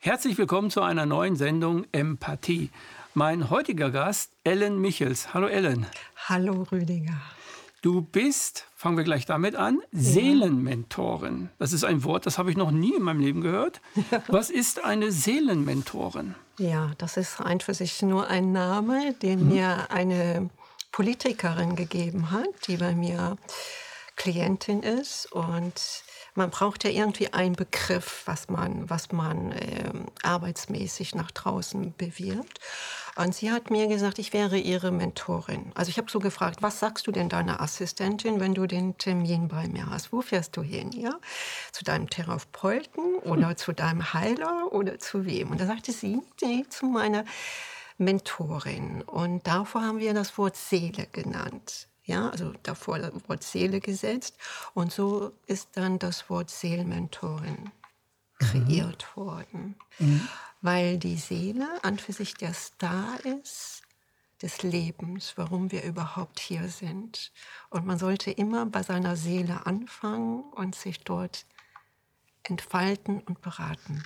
Herzlich willkommen zu einer neuen Sendung Empathie. Mein heutiger Gast, Ellen Michels. Hallo Ellen. Hallo Rüdiger. Du bist, fangen wir gleich damit an, Ja. Seelenmentorin. Das ist ein Wort, das habe ich noch nie in meinem Leben gehört. Was ist eine Seelenmentorin? Ja, das ist ein für sich nur ein Name, den mir eine Politikerin gegeben hat, die bei mir Klientin ist. Und man braucht ja irgendwie einen Begriff, was man arbeitsmäßig nach draußen bewirbt. Und sie hat mir gesagt, ich wäre ihre Mentorin. Also ich habe so gefragt, was sagst du denn deiner Assistentin, wenn du den Termin bei mir hast? Wo fährst du hin? Ja? Zu deinem Therapeuten oder zu deinem Heiler oder zu wem? Und da sagte sie, nee, zu meiner Mentorin. Und davor haben wir das Wort Seele genannt. Ja, also davor das Wort Seele gesetzt. Und so ist dann das Wort Seelenmentorin kreiert worden. Weil die Seele an für sich der Star ist des Lebens, warum wir überhaupt hier sind. Und man sollte immer bei seiner Seele anfangen und sich dort entfalten und beraten.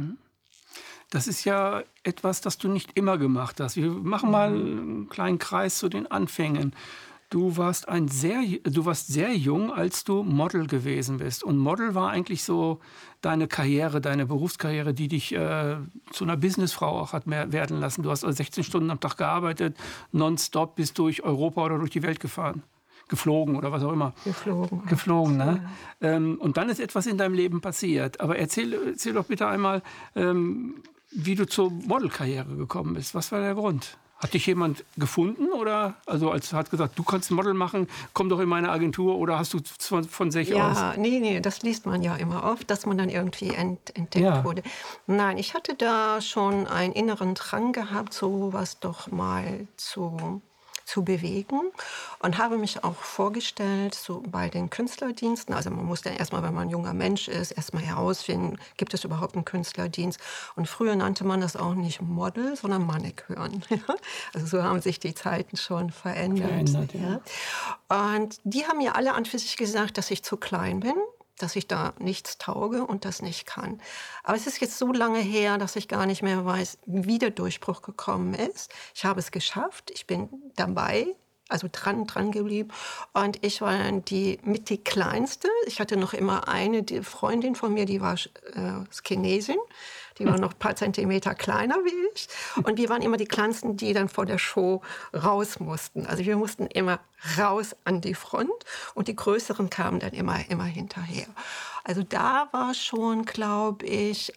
Das ist ja etwas, das du nicht immer gemacht hast. Wir machen mal einen kleinen Kreis zu den Anfängen. Du warst sehr jung, als du Model gewesen bist. Und Model war eigentlich so deine Karriere, deine Berufskarriere, die dich zu einer Businessfrau auch hat werden lassen. Du hast also 16 Stunden am Tag gearbeitet, nonstop bist durch Europa oder durch die Welt gefahren. Geflogen oder was auch immer. Geflogen, ne? Ja. Und dann ist etwas in deinem Leben passiert. Aber erzähl doch bitte einmal, wie du zur Modelkarriere gekommen bist. Was war der Grund? Hat dich jemand gefunden oder hat gesagt, du kannst ein Model machen, komm doch in meine Agentur, oder hast du von sich aus? Ja, nee, das liest man ja immer oft, dass man dann irgendwie entdeckt wurde. Nein, ich hatte da schon einen inneren Drang gehabt, sowas doch mal zu bewegen, und habe mich auch vorgestellt, so bei den Künstlerdiensten. Also man muss dann erstmal, wenn man ein junger Mensch ist, erstmal herausfinden, gibt es überhaupt einen Künstlerdienst? Und früher nannte man das auch nicht Model, sondern Mannequin. Also so haben sich die Zeiten schon verändert. Ja. Und die haben mir alle an für sich gesagt, dass ich zu klein bin, dass ich da nichts tauge und das nicht kann. Aber es ist jetzt so lange her, dass ich gar nicht mehr weiß, wie der Durchbruch gekommen ist. Ich habe es geschafft, ich bin dabei, also dran geblieben. Und ich war die kleinste. Ich hatte noch immer die Freundin von mir, die war Chinesin. Die war noch ein paar Zentimeter kleiner wie ich. Und wir waren immer die Kleinsten, die dann vor der Show raus mussten. Also wir mussten immer raus an die Front, und die Größeren kamen dann immer hinterher. Also da war schon, glaube ich,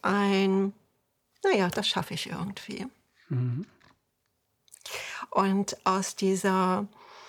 das schaffe ich irgendwie. Und aus dieser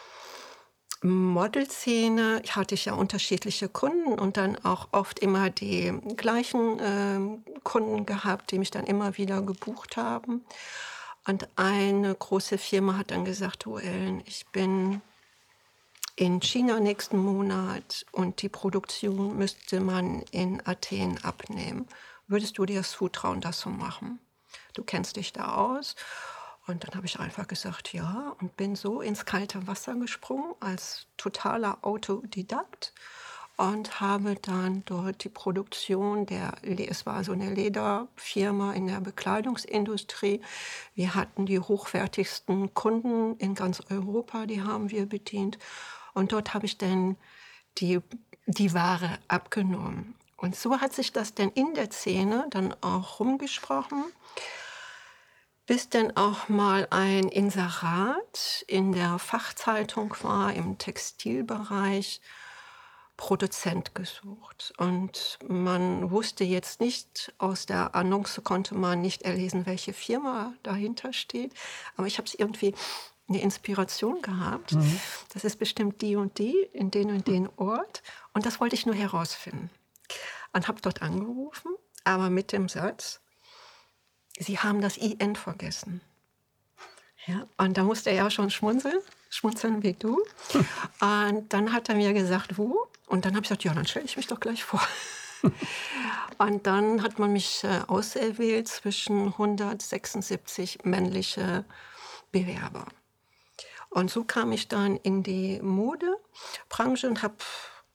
Modelszene hatte ich ja unterschiedliche Kunden und dann auch oft immer die gleichen Kunden gehabt, die mich dann immer wieder gebucht haben. Und eine große Firma hat dann gesagt, du Ellen, ich bin in China nächsten Monat und die Produktion müsste man in Athen abnehmen. Würdest du dir das zutrauen, das zu machen? Du kennst dich da aus. Und dann habe ich einfach gesagt, ja, und bin so ins kalte Wasser gesprungen als totaler Autodidakt und habe dann dort die Produktion es war so eine Lederfirma in der Bekleidungsindustrie. Wir hatten die hochwertigsten Kunden in ganz Europa, die haben wir bedient. Und dort habe ich dann die Ware abgenommen. Und so hat sich das dann in der Szene dann auch rumgesprochen, bis dann auch mal ein Inserat in der Fachzeitung war, im Textilbereich, Produzent gesucht. Und man wusste jetzt nicht, aus der Annonce konnte man nicht erlesen, welche Firma dahinter steht. Aber ich habe es irgendwie eine Inspiration gehabt. Das ist bestimmt die und die in den und den Ort. Und das wollte ich nur herausfinden. Und habe dort angerufen, aber mit dem Satz, Sie haben das IN vergessen. Ja, und da musste er ja schon schmunzeln wie du. Und dann hat er mir gesagt, wo? Und dann habe ich gesagt, ja, dann stelle ich mich doch gleich vor. Und dann hat man mich auserwählt zwischen 176 männliche Bewerber. Und so kam ich dann in die Modebranche und habe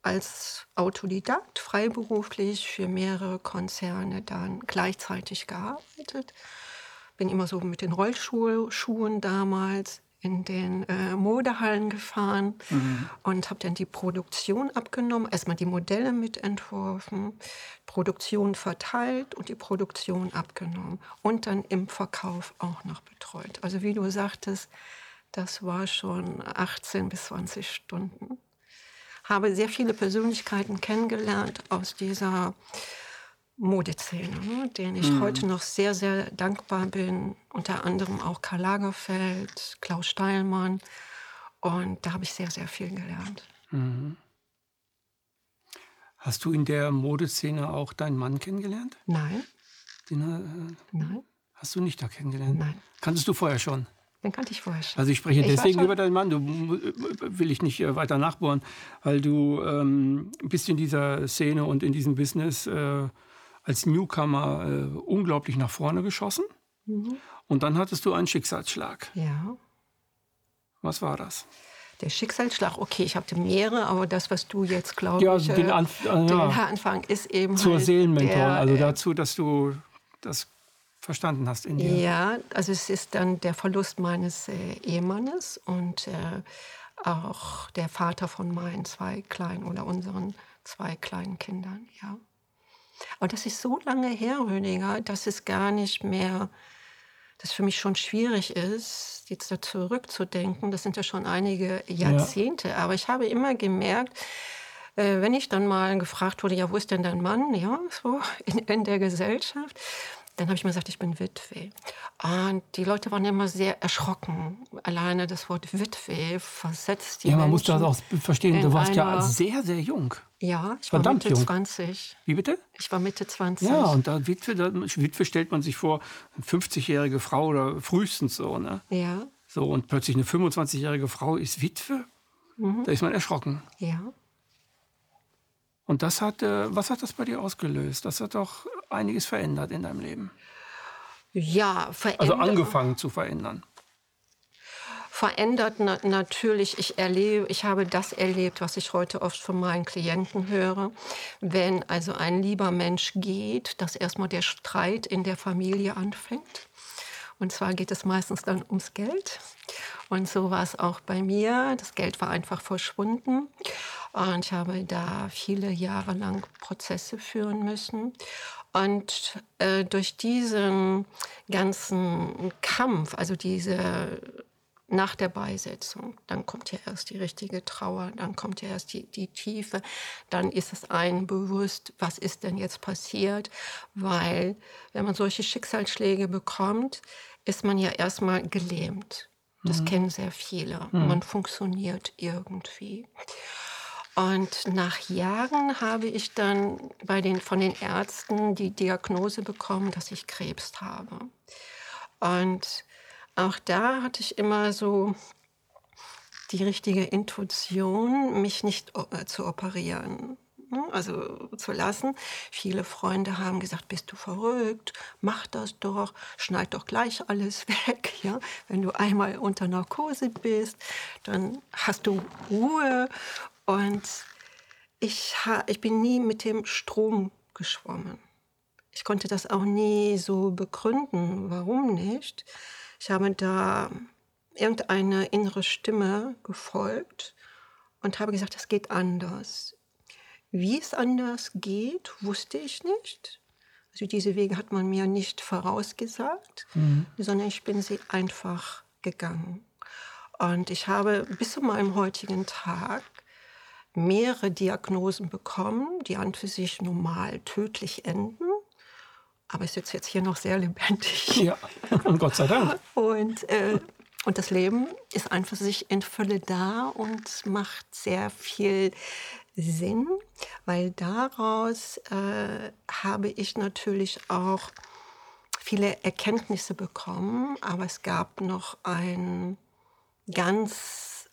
als Autodidakt freiberuflich für mehrere Konzerne dann gleichzeitig gearbeitet. Bin immer so mit den Rollschuhen damals in den Modehallen gefahren und habe dann die Produktion abgenommen, erstmal die Modelle mitentworfen, Produktion verteilt und die Produktion abgenommen und dann im Verkauf auch noch betreut. Also wie du sagtest, das war schon 18 bis 20 Stunden. Habe sehr viele Persönlichkeiten kennengelernt aus dieser Modeszene, denen ich heute noch sehr, sehr dankbar bin. Unter anderem auch Karl Lagerfeld, Klaus Steilmann. Und da habe ich sehr, sehr viel gelernt. Hast du in der Modeszene auch deinen Mann kennengelernt? Nein, Den nein, hast du nicht da kennengelernt? nein. Kanntest du vorher schon? Den kannte ich vorher schon. Also ich spreche Ich war deswegen schon- über deinen Mann, will ich nicht weiter nachbohren, weil du bist in dieser Szene und in diesem Business als Newcomer unglaublich nach vorne geschossen. Und dann hattest du einen Schicksalsschlag. Ja. Was war das? Der Schicksalsschlag, okay, ich hatte mehrere, aber das, was du jetzt, glaube Ja, ich, den Anfang ist eben zur halt Seelenmentorin, der, also dazu, dass du das verstanden hast in dir. Ja, also es ist dann der Verlust meines Ehemannes und auch der Vater von meinen unseren 2 kleinen Kindern, ja. Aber das ist so lange her, Rüdiger, dass es gar nicht mehr, dass für mich schon schwierig ist, jetzt da zurückzudenken. Das sind ja schon einige Jahrzehnte. Aber ich habe immer gemerkt, wenn ich dann mal gefragt wurde, ja, wo ist denn dein Mann? Ja, so in der Gesellschaft. Dann habe ich mir gesagt, ich bin Witwe. Und die Leute waren immer sehr erschrocken. Alleine das Wort Witwe versetzt die Ja, man Menschen muss das auch verstehen, du in warst ja einer- sehr, sehr jung. Ja, ich war Verdammt Mitte jung. 20. Wie bitte? Ich war Mitte 20. Ja, und Witwe stellt man sich vor, eine 50-jährige Frau oder frühestens so, ne? Ja, So, und plötzlich eine 25-jährige Frau ist Witwe, da ist man erschrocken. ja. Und was hat das bei dir ausgelöst? Das hat doch einiges verändert in deinem Leben. Ja, Also angefangen zu verändern. verändert natürlich. Ich habe das erlebt, was ich heute oft von meinen Klienten höre. Wenn also ein lieber Mensch geht, dass erstmal der Streit in der Familie anfängt. Und zwar geht es meistens dann ums Geld. Und so war es auch bei mir. Das Geld war einfach verschwunden. Und ich habe da viele Jahre lang Prozesse führen müssen. Und durch diesen ganzen Kampf, also nach der Beisetzung, dann kommt ja erst die richtige Trauer, dann kommt ja erst die Tiefe, dann ist es einem bewusst, was ist denn jetzt passiert, weil wenn man solche Schicksalsschläge bekommt, ist man ja erstmal gelähmt. Das kennen sehr viele. Man funktioniert irgendwie. Und nach Jahren habe ich dann von den Ärzten die Diagnose bekommen, dass ich Krebs habe. Und auch da hatte ich immer so die richtige Intuition, mich nicht zu operieren, also zu lassen. Viele Freunde haben gesagt, bist du verrückt, mach das doch, schneid doch gleich alles weg. Ja? Wenn du einmal unter Narkose bist, dann hast du Ruhe. Und ich bin nie mit dem Strom geschwommen. Ich konnte das auch nie so begründen, warum nicht. Ich habe da irgendeine innere Stimme gefolgt und habe gesagt, das geht anders. Wie es anders geht, wusste ich nicht. Also diese Wege hat man mir nicht vorausgesagt, sondern ich bin sie einfach gegangen. Und ich habe bis zu meinem heutigen Tag mehrere Diagnosen bekommen, die an für sich normal tödlich enden. Aber ich sitze jetzt hier noch sehr lebendig. Ja, und Gott sei Dank. Und das Leben ist einfach sich in Fülle da und macht sehr viel Sinn, weil daraus habe ich natürlich auch viele Erkenntnisse bekommen. Aber es gab noch ein ganz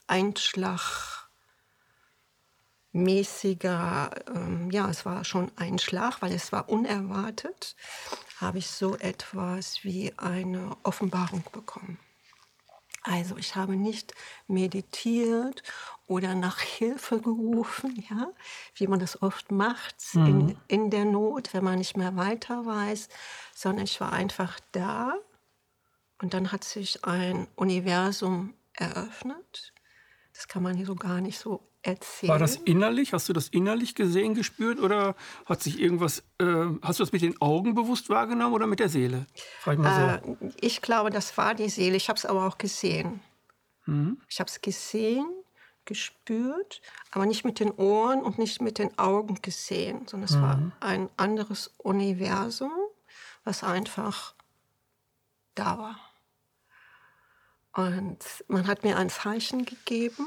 einschlagmäßiger, es war schon ein Schlag, weil es war unerwartet, habe ich so etwas wie eine Offenbarung bekommen. Also ich habe nicht meditiert oder nach Hilfe gerufen, ja, wie man das oft macht Mhm. in der Not, wenn man nicht mehr weiter weiß, sondern ich war einfach da und dann hat sich ein Universum eröffnet. Das kann man hier so gar nicht so War das erzählen. innerlich? Hast du das innerlich gesehen, gespürt oder hat sich irgendwas hast du das mit den Augen bewusst wahrgenommen oder mit der Seele? Frage ich mal so. Äh, Ich glaube, das war die Seele. Ich habe es aber auch gesehen. Mhm. Ich habe es gesehen, gespürt, aber nicht mit den Ohren und nicht mit den Augen gesehen, sondern es war Mhm. ein anderes Universum, was einfach da war. Und man hat mir ein Zeichen gegeben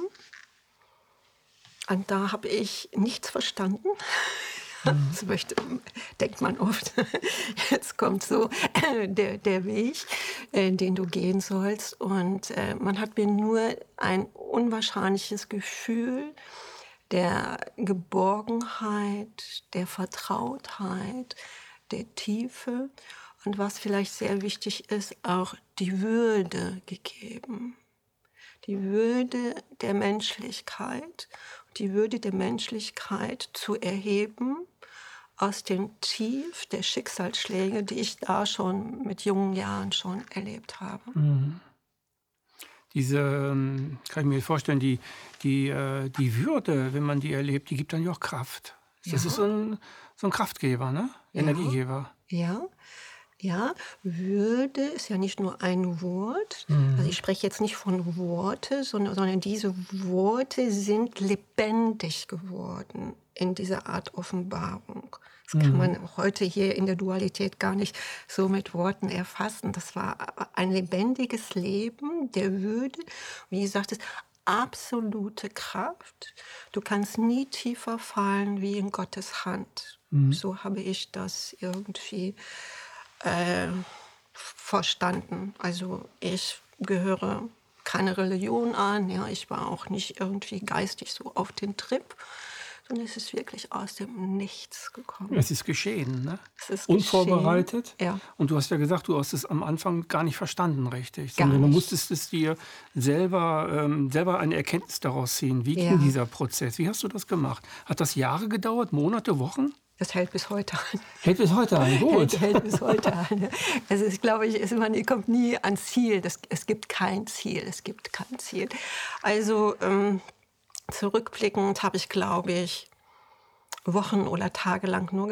und da habe ich nichts verstanden. Mhm. Das denkt man oft. Jetzt kommt so der Weg, den du gehen sollst. Und man hat mir nur ein unwahrscheinliches Gefühl der Geborgenheit, der Vertrautheit, der Tiefe und was vielleicht sehr wichtig ist, auch die Würde gegeben. Die Würde der Menschlichkeit, die Würde der Menschlichkeit zu erheben aus dem Tief der Schicksalsschläge, die ich da schon mit jungen Jahren schon erlebt habe. Mhm. Diese, kann ich mir vorstellen, die Würde, wenn man die erlebt, die gibt dann ja auch Kraft. Das ist Ja, so 'n Kraftgeber, ne? ja, Energiegeber. ja. Ja, Würde ist ja nicht nur ein Wort. Also Mhm. ich spreche jetzt nicht von Worte, sondern diese Worte sind lebendig geworden in dieser Art Offenbarung. Das kann Mhm. man heute hier in der Dualität gar nicht so mit Worten erfassen. Das war ein lebendiges Leben der Würde. Wie gesagt, es absolute Kraft. Du kannst nie tiefer fallen wie in Gottes Hand. Mhm. So habe ich das irgendwie äh, verstanden. Also ich gehöre keine Religion an, ja, ich war auch nicht irgendwie geistig so auf den Trip, sondern es ist wirklich aus dem Nichts gekommen. Es ist geschehen, ne? Es ist geschehen, Unvorbereitet. ja, Und du hast ja gesagt, du hast es am Anfang gar nicht verstanden richtig, gar sondern du nicht. musstest es dir selber eine Erkenntnis daraus ziehen. Wie ging Ja, dieser Prozess? Wie hast du das gemacht? Hat das Jahre gedauert, Monate, Wochen? das hält bis heute an. Hält bis heute an, gut. Hält bis heute an. Also ich glaube, man kommt nie ans Ziel. Es gibt kein Ziel. Es gibt kein Ziel. Also zurückblickend habe ich, glaube ich, Wochen oder Tage lang nur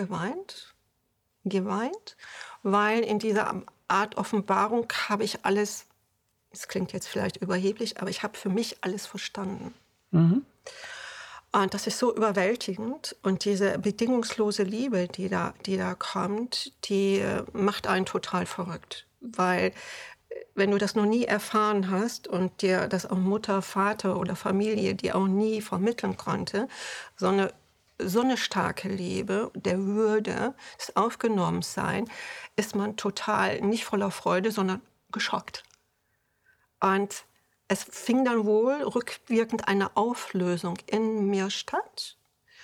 geweint, weil in dieser Art Offenbarung habe ich alles, es klingt jetzt vielleicht überheblich, aber ich habe für mich alles verstanden. Mhm. Und das ist so überwältigend. Und diese bedingungslose Liebe, die da kommt, die macht einen total verrückt. Weil wenn du das noch nie erfahren hast und dir das auch Mutter, Vater oder Familie dir auch nie vermitteln konnte, sondern so eine starke Liebe, der Würde, des Aufgenommensein, ist man total nicht voller Freude, sondern geschockt. Und es fing dann wohl rückwirkend eine Auflösung in mir statt.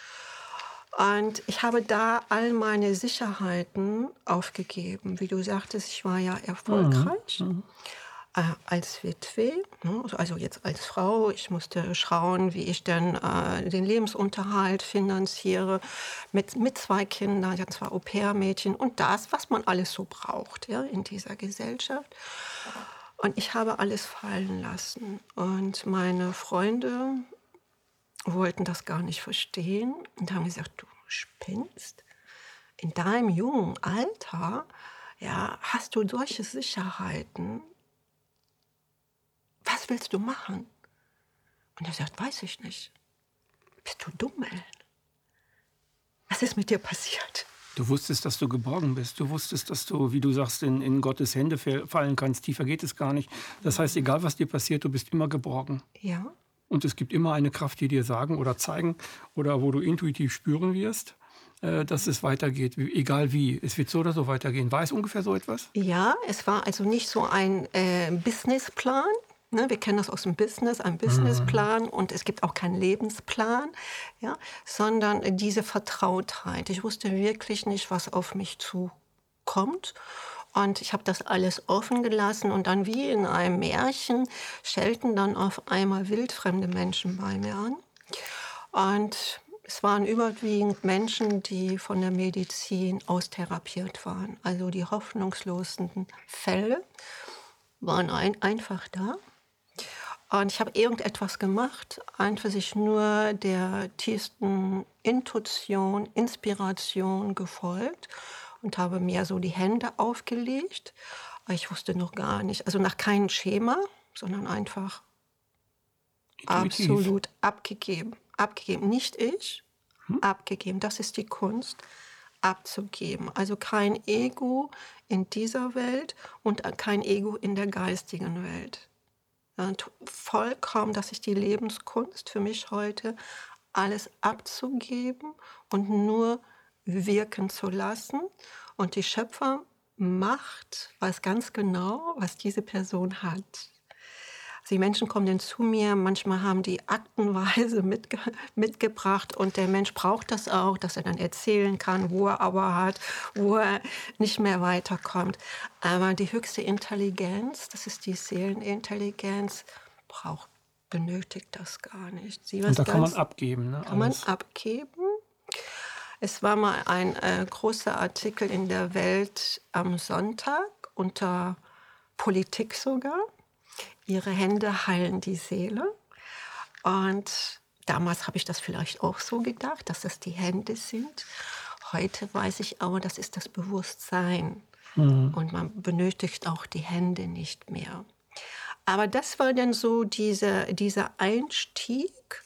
Und ich habe da all meine Sicherheiten aufgegeben. Wie du sagtest, ich war ja Mhm. erfolgreich Mhm. als Witwe, ne, also jetzt als Frau. Ich musste schauen, wie ich denn den Lebensunterhalt finanziere mit zwei Kindern, ja, zwei Au-pair-Mädchen und das, was man alles so braucht, ja, in dieser Gesellschaft. Und ich habe alles fallen lassen. Und meine Freunde wollten das gar nicht verstehen und haben gesagt, du spinnst. In deinem jungen Alter, ja, hast du solche Sicherheiten. Was willst du machen? Und er sagt, weiß ich nicht. Bist du dumm, ey? Was ist mit dir passiert? Du wusstest, dass du geborgen bist. Du wusstest, dass du, wie du sagst, in Gottes Hände fallen kannst. Tiefer geht es gar nicht. Das heißt, egal was dir passiert, du bist immer geborgen. Ja, Und es gibt immer eine Kraft, die dir sagen oder zeigen oder wo du intuitiv spüren wirst, dass es weitergeht, egal wie. Es wird so oder so weitergehen. War es ungefähr so etwas? ja, es war also nicht so ein Businessplan. Ne, wir kennen das aus dem Business, ein Mhm. Businessplan und es gibt auch keinen Lebensplan, ja, sondern diese Vertrautheit. Ich wusste wirklich nicht, was auf mich zukommt. Und ich habe das alles offen gelassen und dann wie in einem Märchen schelten dann auf einmal wildfremde Menschen bei mir an. Und es waren überwiegend Menschen, die von der Medizin austherapiert waren. Also die hoffnungslosen Fälle waren einfach da. Und ich habe irgendetwas gemacht, einfach sich nur der tiefsten Intuition, Inspiration gefolgt und habe mir so die Hände aufgelegt. Aber ich wusste noch gar nicht, also nach keinem Schema, sondern einfach Intuitiv. absolut abgegeben. Abgegeben, nicht ich, abgegeben. Das ist die Kunst, abzugeben. Also kein Ego in dieser Welt und kein Ego in der geistigen Welt. Und vollkommen, das ist die Lebenskunst für mich heute, alles abzugeben und nur wirken zu lassen. Und die Schöpfermacht weiß ganz genau, was diese Person hat. Also die Menschen kommen dann zu mir, manchmal haben die aktenweise mitgebracht und der Mensch braucht das auch, dass er dann erzählen kann, wo er aber hat, wo er nicht mehr weiterkommt. Aber die höchste Intelligenz, das ist die Seelenintelligenz, benötigt das gar nicht. Sie Und da kann man abgeben, ne? Kann man abgeben. Es war mal ein großer Artikel in der Welt am Sonntag unter Politik sogar. Ihre Hände heilen die Seele. Und damals habe ich das vielleicht auch so gedacht, dass das die Hände sind. Heute weiß ich aber, das ist das Bewusstsein. Und man benötigt auch die Hände nicht mehr. Aber das war dann so dieser Einstieg,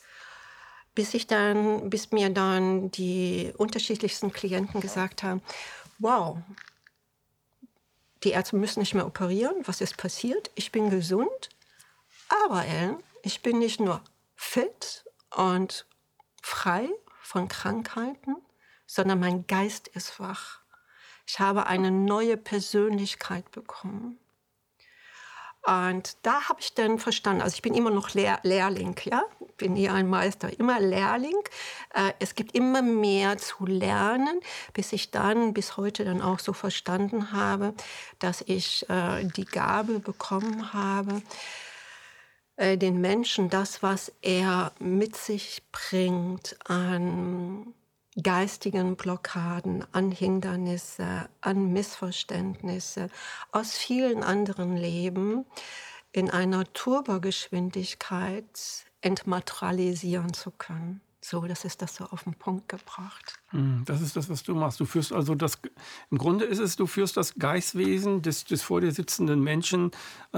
bis mir dann die unterschiedlichsten Klienten gesagt haben, wow, die Ärzte müssen nicht mehr operieren, was ist passiert? Ich bin gesund, aber Ellen, ich bin nicht nur fit und frei von Krankheiten, sondern mein Geist ist wach. Ich habe eine neue Persönlichkeit bekommen. Und da habe ich dann verstanden, also ich bin immer noch Lehrling, ja, bin nie ein Meister, immer Lehrling. Es gibt immer mehr zu lernen, bis ich dann bis heute dann auch so verstanden habe, dass ich die Gabe bekommen habe, den Menschen das, was er mit sich bringt an geistigen Blockaden, an Hindernisse, an Missverständnisse aus vielen anderen Leben in einer Turbogeschwindigkeit entmaterialisieren zu können. So, das ist das so auf den Punkt gebracht. Das ist das, was du machst. Du führst also im Grunde ist es, du führst das Geistwesen des vor dir sitzenden Menschen,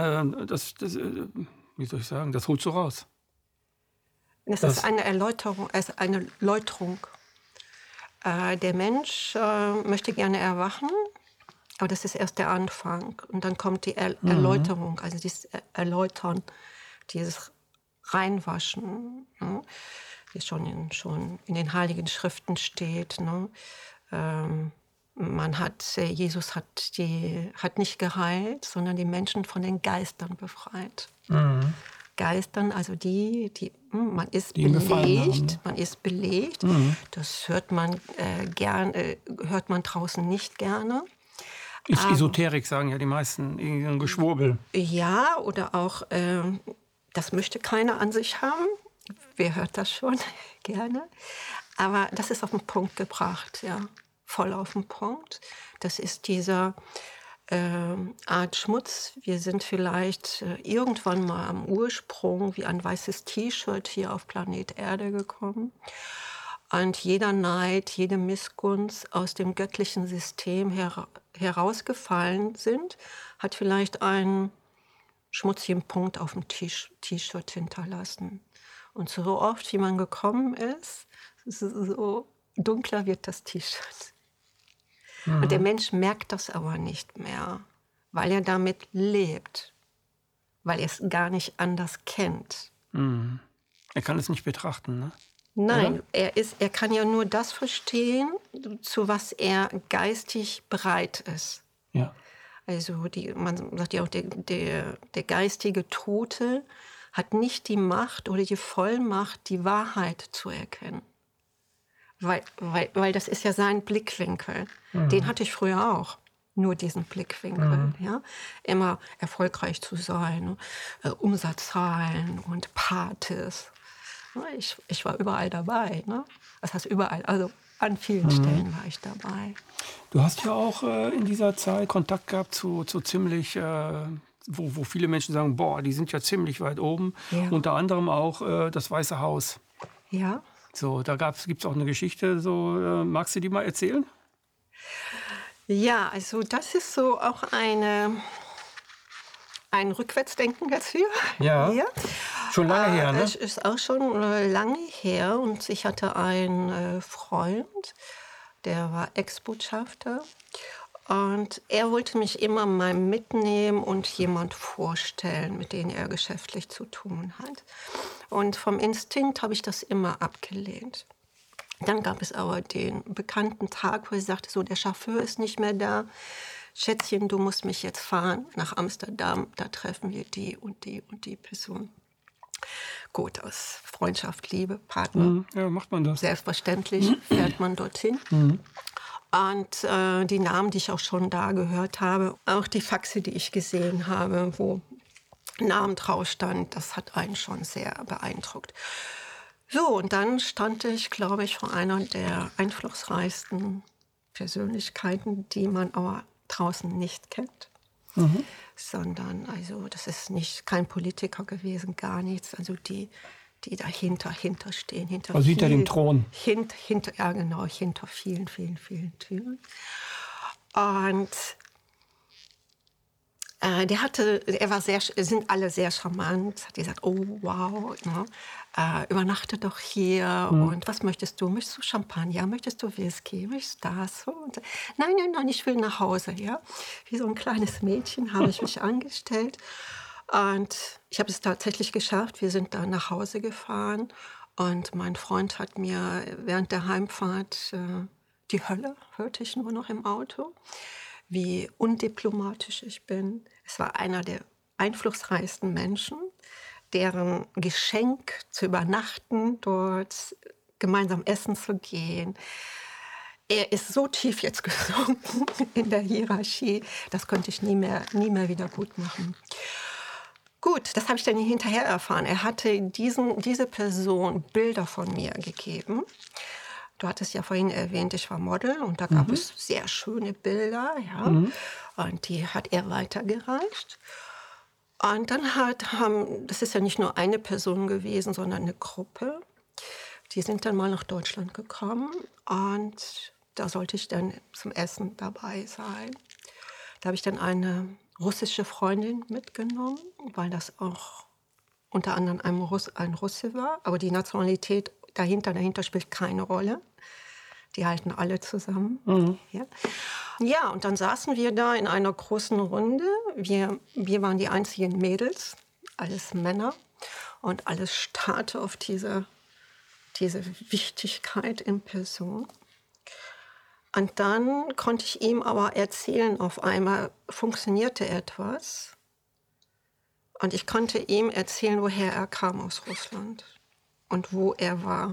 wie soll ich sagen, das holst du raus. Es ist eine Erläuterung, Der Mensch möchte gerne erwachen, aber das ist erst der Anfang. Und dann kommt die Erläuterung, also dieses Erläutern, dieses Reinwaschen, ne? Wie schon in den Heiligen Schriften steht. Ne? Jesus hat nicht geheilt, sondern die Menschen von den Geistern befreit. Geistern, also man ist belegt. Das hört man hört man draußen nicht gerne. Ist Esoterik, sagen ja die meisten, ein Geschwurbel. Ja, oder auch, das möchte keiner an sich haben. Wer hört das schon? Gerne. Aber das ist auf den Punkt gebracht, ja. Voll auf den Punkt. Das ist dieser Art Schmutz. Wir sind vielleicht irgendwann mal am Ursprung wie ein weißes T-Shirt hier auf Planet Erde gekommen. Und jeder Neid, jede Missgunst aus dem göttlichen System herausgefallen sind, hat vielleicht einen schmutzigen Punkt auf dem T-Shirt hinterlassen. Und so oft, wie man gekommen ist, so dunkler wird das T-Shirt. Und der Mensch merkt das aber nicht mehr, weil er damit lebt, weil er es gar nicht anders kennt. Er kann es nicht betrachten, ne? Nein, er kann ja nur das verstehen, zu was er geistig bereit ist. Ja. Also man sagt ja auch, der geistige Tote hat nicht die Macht oder die Vollmacht, die Wahrheit zu erkennen. Weil das ist ja sein Blickwinkel. Den hatte ich früher auch. nur diesen Blickwinkel. Ja? Immer erfolgreich zu sein, ne? Umsatzzahlen und Partys. Ne? Ich war überall dabei. Ne? Das heißt überall, also an vielen Stellen war ich dabei. Du hast ja auch in dieser Zeit Kontakt gehabt zu ziemlich, wo viele Menschen sagen, boah, die sind ja ziemlich weit oben. Ja. Unter anderem auch das Weiße Haus. Ja. So, da gibt es auch eine Geschichte. So, magst du die mal erzählen? Ja, also das ist so auch ein Rückwärtsdenken jetzt hier. Ja. Ja. Schon lange her, ne? Es ist auch schon lange her und ich hatte einen Freund, der war Ex-Botschafter und er wollte mich immer mal mitnehmen und jemand vorstellen, mit dem er geschäftlich zu tun hat. Und vom Instinkt habe ich das immer abgelehnt. Dann gab es aber den bekannten Tag, wo ich sagte, so, der Chauffeur ist nicht mehr da. Schätzchen, du musst mich jetzt fahren nach Amsterdam. Da treffen wir die und die und die Person. Gut, aus Freundschaft, Liebe, Partner. Ja, macht man das. Selbstverständlich fährt man dorthin. Und die Namen, die ich auch schon da gehört habe, auch die Faxe, die ich gesehen habe, wo Namen drauf stand, das hat einen schon sehr beeindruckt. So, und dann stand ich, glaube ich, vor einer der einflussreichsten Persönlichkeiten, die man aber draußen nicht kennt. Sondern, also das ist kein Politiker gewesen, gar nichts. Also die dahinter stehen. Also hinter dem Thron. Ja, genau, hinter vielen, vielen, vielen Türen. Und sind alle sehr charmant. Hat gesagt, oh wow, ne? Übernachte doch hier. Und was möchtest du? Möchtest du Champagner? Möchtest du Whisky? Möchtest du das? Und, nein, ich will nach Hause. Ja? Wie so ein kleines Mädchen habe ich mich angestellt. Und ich habe es tatsächlich geschafft. Wir sind dann nach Hause gefahren. Und mein Freund hat mir während der Heimfahrt die Hölle, hörte ich nur noch im Auto, wie undiplomatisch ich bin. Es war einer der einflussreichsten Menschen, deren Geschenk zu übernachten, dort gemeinsam essen zu gehen. Er ist so tief jetzt gesunken in der Hierarchie, das könnte ich nie mehr wieder gut machen. Gut, das habe ich dann hinterher erfahren. Er hatte diese Person Bilder von mir gegeben. Du hattest ja vorhin erwähnt, ich war Model und da gab es sehr schöne Bilder. Ja. Und die hat er weitergereicht. Und dann das ist ja nicht nur eine Person gewesen, sondern eine Gruppe. Die sind dann mal nach Deutschland gekommen und da sollte ich dann zum Essen dabei sein. Da habe ich dann eine russische Freundin mitgenommen, weil das auch unter anderem ein Russe war. Aber die Nationalität dahinter spielt keine Rolle. Die halten alle zusammen. Ja, und dann saßen wir da in einer großen Runde. Wir waren die einzigen Mädels, alles Männer. Und alles starrte auf diese Wichtigkeit in Person. Und dann konnte ich ihm aber erzählen, auf einmal funktionierte etwas. Und ich konnte ihm erzählen, woher er kam aus Russland und wo er war.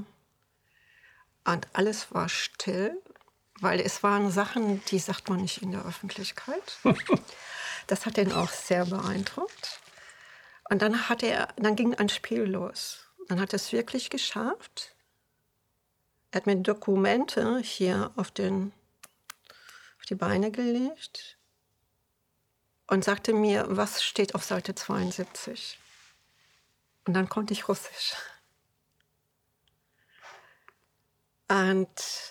Und alles war still, weil es waren Sachen, die sagt man nicht in der Öffentlichkeit. Das hat ihn auch sehr beeindruckt. Und dann ging ein Spiel los. Dann hat er es wirklich geschafft. Er hat mir Dokumente hier auf die Beine gelegt und sagte mir, was steht auf Seite 72. Und dann konnte ich Russisch. Und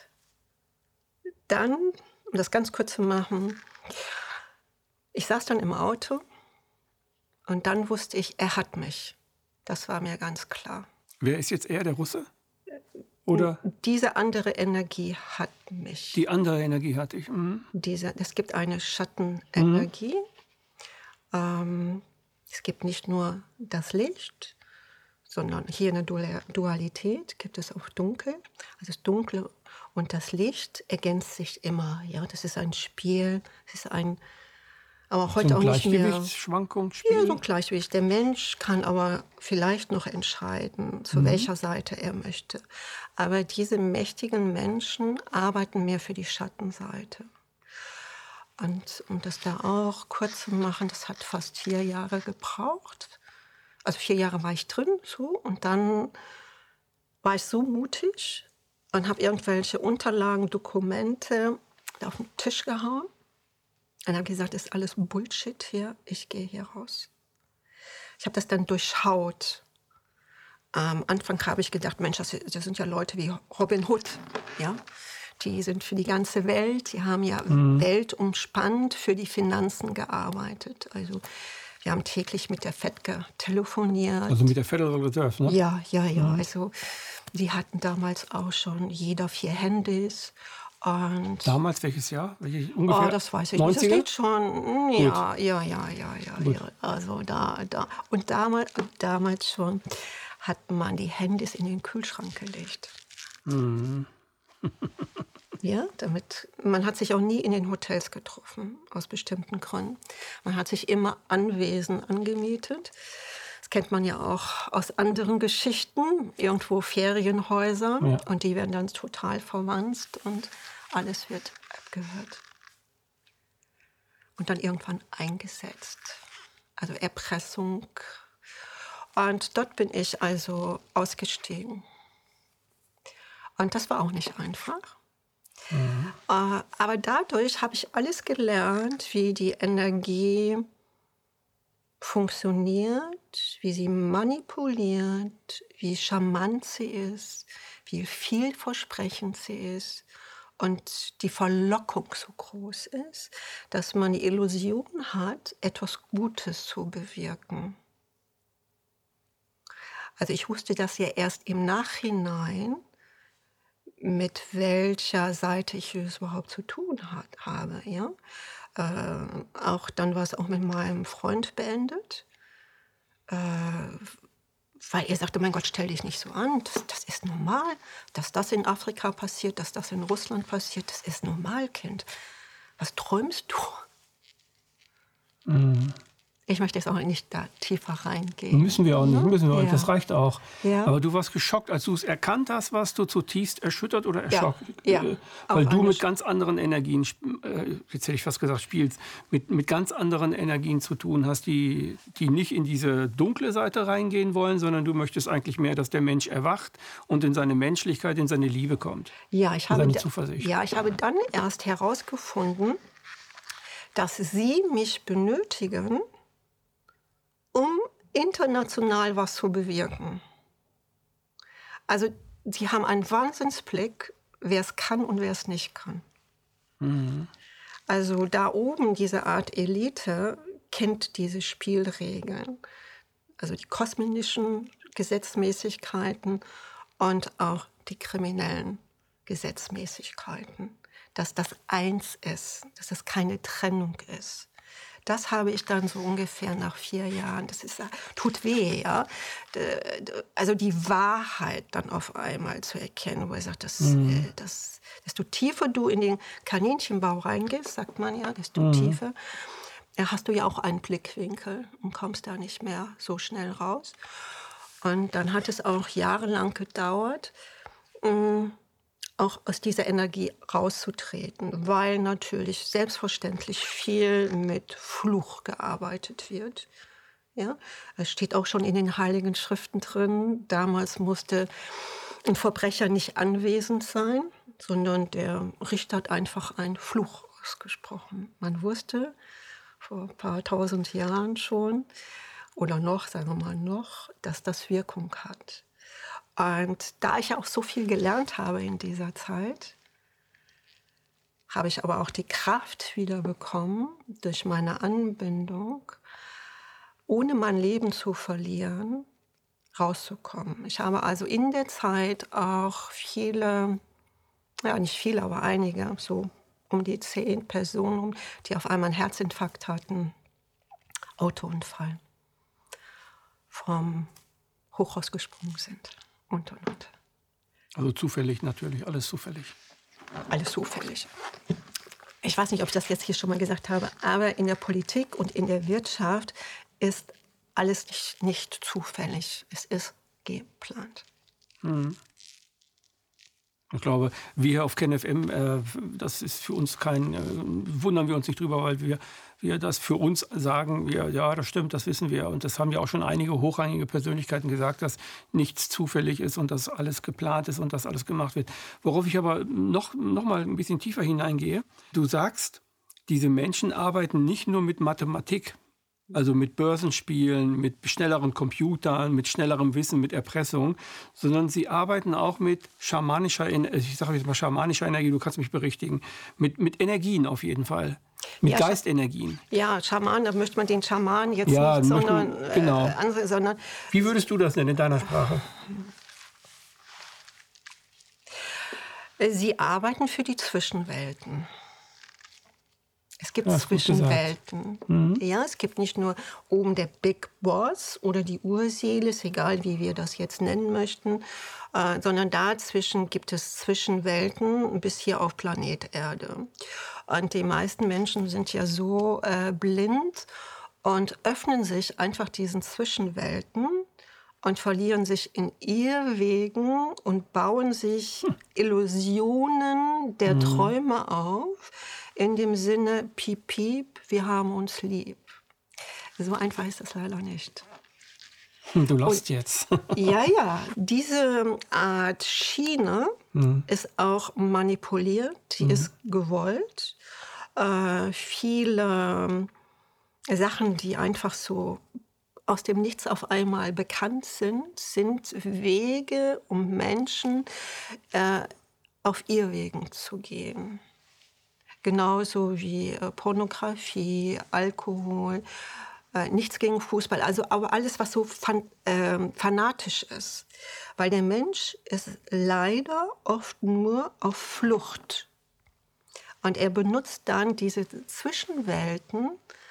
dann, um das ganz kurz zu machen, ich saß dann im Auto und dann wusste ich, er hat mich. Das war mir ganz klar. Wer ist jetzt er, der Russe? Oder? Diese andere Energie hat mich. Die andere Energie hatte ich. Es gibt eine Schattenenergie. Es gibt nicht nur das Licht, sondern hier in der Dualität gibt es auch Dunkel. Also das Dunkle und das Licht ergänzt sich immer. Ja, das ist ein Spiel. Es ist aber heute so ein auch nicht mehr. Gleichgewichtsschwankungsspiel. Ja, so ein Gleichgewicht. Der Mensch kann aber vielleicht noch entscheiden, zu welcher Seite er möchte. Aber diese mächtigen Menschen arbeiten mehr für die Schattenseite. Und um das da auch kurz zu machen, das hat fast 4 Jahre gebraucht. Also 4 Jahre war ich drin, so. Und dann war ich so mutig und habe irgendwelche Unterlagen, Dokumente auf den Tisch gehauen. Und habe gesagt, das ist alles Bullshit hier, ich gehe hier raus. Ich habe das dann durchschaut. Am Anfang habe ich gedacht, Mensch, das sind ja Leute wie Robin Hood, ja. Die sind für die ganze Welt, die haben ja weltumspannend für die Finanzen gearbeitet. Also wir haben täglich mit der FED telefoniert. Also mit der Federal Reserve, ne? Ja. Also die hatten damals auch schon jeder 4 Handys. Und Damals welches Jahr? Ungefähr? das weiß ich nicht. 90er? Das geht schon. Ja. Also da. Und damals schon hat man die Handys in den Kühlschrank gelegt. Ja, damit man hat sich auch nie in den Hotels getroffen, aus bestimmten Gründen. Man hat sich immer Anwesen angemietet. Das kennt man ja auch aus anderen Geschichten, irgendwo Ferienhäuser. Ja. Und die werden dann total verwanzt und alles wird abgehört. Und dann irgendwann eingesetzt. Also Erpressung. Und dort bin ich also ausgestiegen. Und das war auch nicht einfach. Aber dadurch habe ich alles gelernt, wie die Energie funktioniert, wie sie manipuliert, wie charmant sie ist, wie vielversprechend sie ist und die Verlockung so groß ist, dass man die Illusion hat, etwas Gutes zu bewirken. Also ich wusste das ja erst im Nachhinein, mit welcher Seite ich es überhaupt zu tun habe. Ja? Auch dann war es auch mit meinem Freund beendet, weil er sagte, mein Gott, stell dich nicht so an, das ist normal, dass das in Afrika passiert, dass das in Russland passiert, das ist normal, Kind. Was träumst du? Ich möchte jetzt auch nicht da tiefer reingehen. Müssen wir auch nicht, das reicht auch. Ja. Aber du warst geschockt, als du es erkannt hast, warst du zutiefst erschüttert oder erschockt? Ja. Weil du mit ganz anderen Energien, jetzt hätte ich fast gesagt, spielst, mit ganz anderen Energien zu tun hast, die nicht in diese dunkle Seite reingehen wollen, sondern du möchtest eigentlich mehr, dass der Mensch erwacht und in seine Menschlichkeit, in seine Liebe kommt. Ja, ich habe Zuversicht. Ja, ich habe dann erst herausgefunden, dass sie mich benötigen, um international was zu bewirken. Also sie haben einen Wahnsinnsblick, wer es kann und wer es nicht kann. Also da oben, diese Art Elite, kennt diese Spielregeln. Also die kosmischen Gesetzmäßigkeiten und auch die kriminellen Gesetzmäßigkeiten. Dass das eins ist, dass es keine Trennung ist. Das habe ich dann so ungefähr nach 4 Jahren, tut weh, ja. Also die Wahrheit dann auf einmal zu erkennen, wo er sagt, desto tiefer du in den Kaninchenbau reingehst, sagt man ja, desto tiefer, hast du ja auch einen Blickwinkel und kommst da nicht mehr so schnell raus. Und dann hat es auch jahrelang gedauert, auch aus dieser Energie rauszutreten, weil natürlich selbstverständlich viel mit Fluch gearbeitet wird. Ja? Es steht auch schon in den Heiligen Schriften drin, damals musste ein Verbrecher nicht anwesend sein, sondern der Richter hat einfach einen Fluch ausgesprochen. Man wusste vor ein paar 1000 Jahren schon, oder noch, sagen wir mal noch, dass das Wirkung hat. Und da ich auch so viel gelernt habe in dieser Zeit, habe ich aber auch die Kraft wieder bekommen, durch meine Anbindung, ohne mein Leben zu verlieren, rauszukommen. Ich habe also in der Zeit auch viele, ja nicht viele, aber einige, so um die 10 Personen, die auf einmal einen Herzinfarkt hatten, Autounfall, vom Hochhaus gesprungen sind. Und. Also zufällig natürlich, alles zufällig. Alles zufällig. Ich weiß nicht, ob ich das jetzt hier schon mal gesagt habe, aber in der Politik und in der Wirtschaft ist alles nicht zufällig. Es ist geplant. Ich glaube, wir auf KenFM, das ist für uns wundern wir uns nicht drüber, weil wir das für uns sagen, ja, das stimmt, das wissen wir. Und das haben ja auch schon einige hochrangige Persönlichkeiten gesagt, dass nichts zufällig ist und dass alles geplant ist und dass alles gemacht wird. Worauf ich aber noch mal ein bisschen tiefer hineingehe. Du sagst, diese Menschen arbeiten nicht nur mit Mathematik, also mit Börsenspielen, mit schnelleren Computern, mit schnellerem Wissen, mit Erpressung, sondern sie arbeiten auch mit schamanischer Energie, du kannst mich berichtigen, mit Energien auf jeden Fall, mit Geistenergien. Ja, Schaman, da möchte man den Schaman jetzt Ja, nicht, sondern, genau. sondern... Wie würdest du das nennen in deiner Sprache? Sie arbeiten für die Zwischenwelten. Es gibt Ja, Zwischenwelten. Ja, es gibt nicht nur oben der Big Boss oder die Urseele, ist egal, wie wir das jetzt nennen möchten, sondern dazwischen gibt es Zwischenwelten bis hier auf Planet Erde. Und die meisten Menschen sind ja so blind und öffnen sich einfach diesen Zwischenwelten und verlieren sich in Irrwegen und bauen sich Illusionen der Träume auf, in dem Sinne, piep, piep, wir haben uns lieb. So einfach ist das leider nicht. Du lachst jetzt. Ja, diese Art Schiene ist auch manipuliert, die ist gewollt. Viele Sachen, die einfach so aus dem Nichts auf einmal bekannt sind Wege, um Menschen auf Irrwegen zu gehen. Genauso wie Pornografie, Alkohol, nichts gegen Fußball, also aber alles, was so fanatisch ist. Weil der Mensch ist leider oft nur auf Flucht. Und er benutzt dann diese Zwischenwelten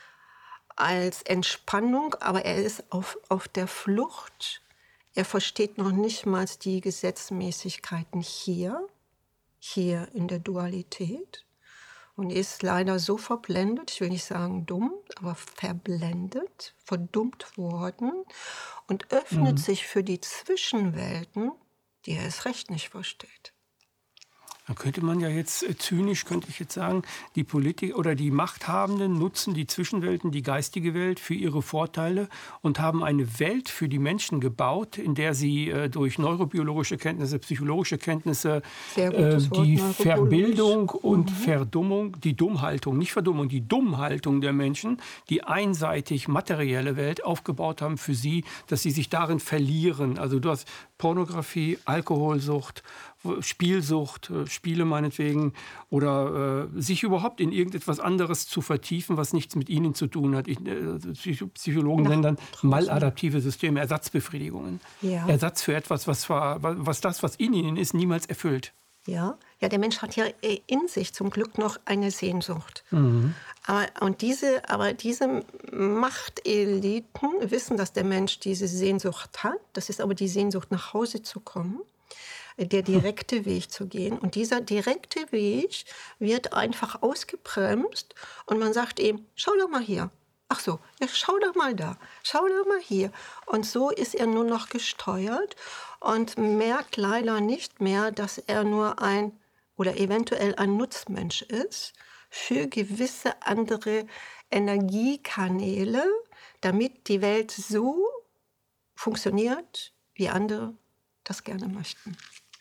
als Entspannung, aber er ist auf der Flucht. Er versteht noch nicht mal die Gesetzmäßigkeiten hier in der Dualität. Und ist leider so verblendet, ich will nicht sagen dumm, aber verblendet, verdummt worden und öffnet sich für die Zwischenwelten, die er erst recht nicht versteht. Da könnte man ja jetzt zynisch, könnte ich jetzt sagen, die Politiker oder die Machthabenden nutzen die Zwischenwelten, die geistige Welt für ihre Vorteile und haben eine Welt für die Menschen gebaut, in der sie durch neurobiologische Kenntnisse, psychologische Kenntnisse, die Verbildung und Verdummung, die Dummhaltung, nicht Verdummung, die Dummhaltung der Menschen, die einseitig materielle Welt aufgebaut haben für sie, dass sie sich darin verlieren. Also du hast Pornografie, Alkoholsucht, Spielsucht, Spiele meinetwegen, oder sich überhaupt in irgendetwas anderes zu vertiefen, was nichts mit ihnen zu tun hat. Psychologen nennen dann maladaptive Systeme, Ersatzbefriedigungen. Ja. Ersatz für etwas, was in ihnen ist, niemals erfüllt. Ja, der Mensch hat ja in sich zum Glück noch eine Sehnsucht. Aber diese Machteliten wissen, dass der Mensch diese Sehnsucht hat. Das ist aber die Sehnsucht, nach Hause zu kommen, der direkte Weg zu gehen. Und dieser direkte Weg wird einfach ausgebremst und man sagt ihm, schau doch mal hier. Ach so, ja, schau doch mal da, schau doch mal hier. Und so ist er nur noch gesteuert und merkt leider nicht mehr, dass er nur eventuell ein Nutzmensch ist für gewisse andere Energiekanäle, damit die Welt so funktioniert, wie andere das gerne möchten.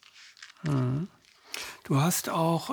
Du hast auch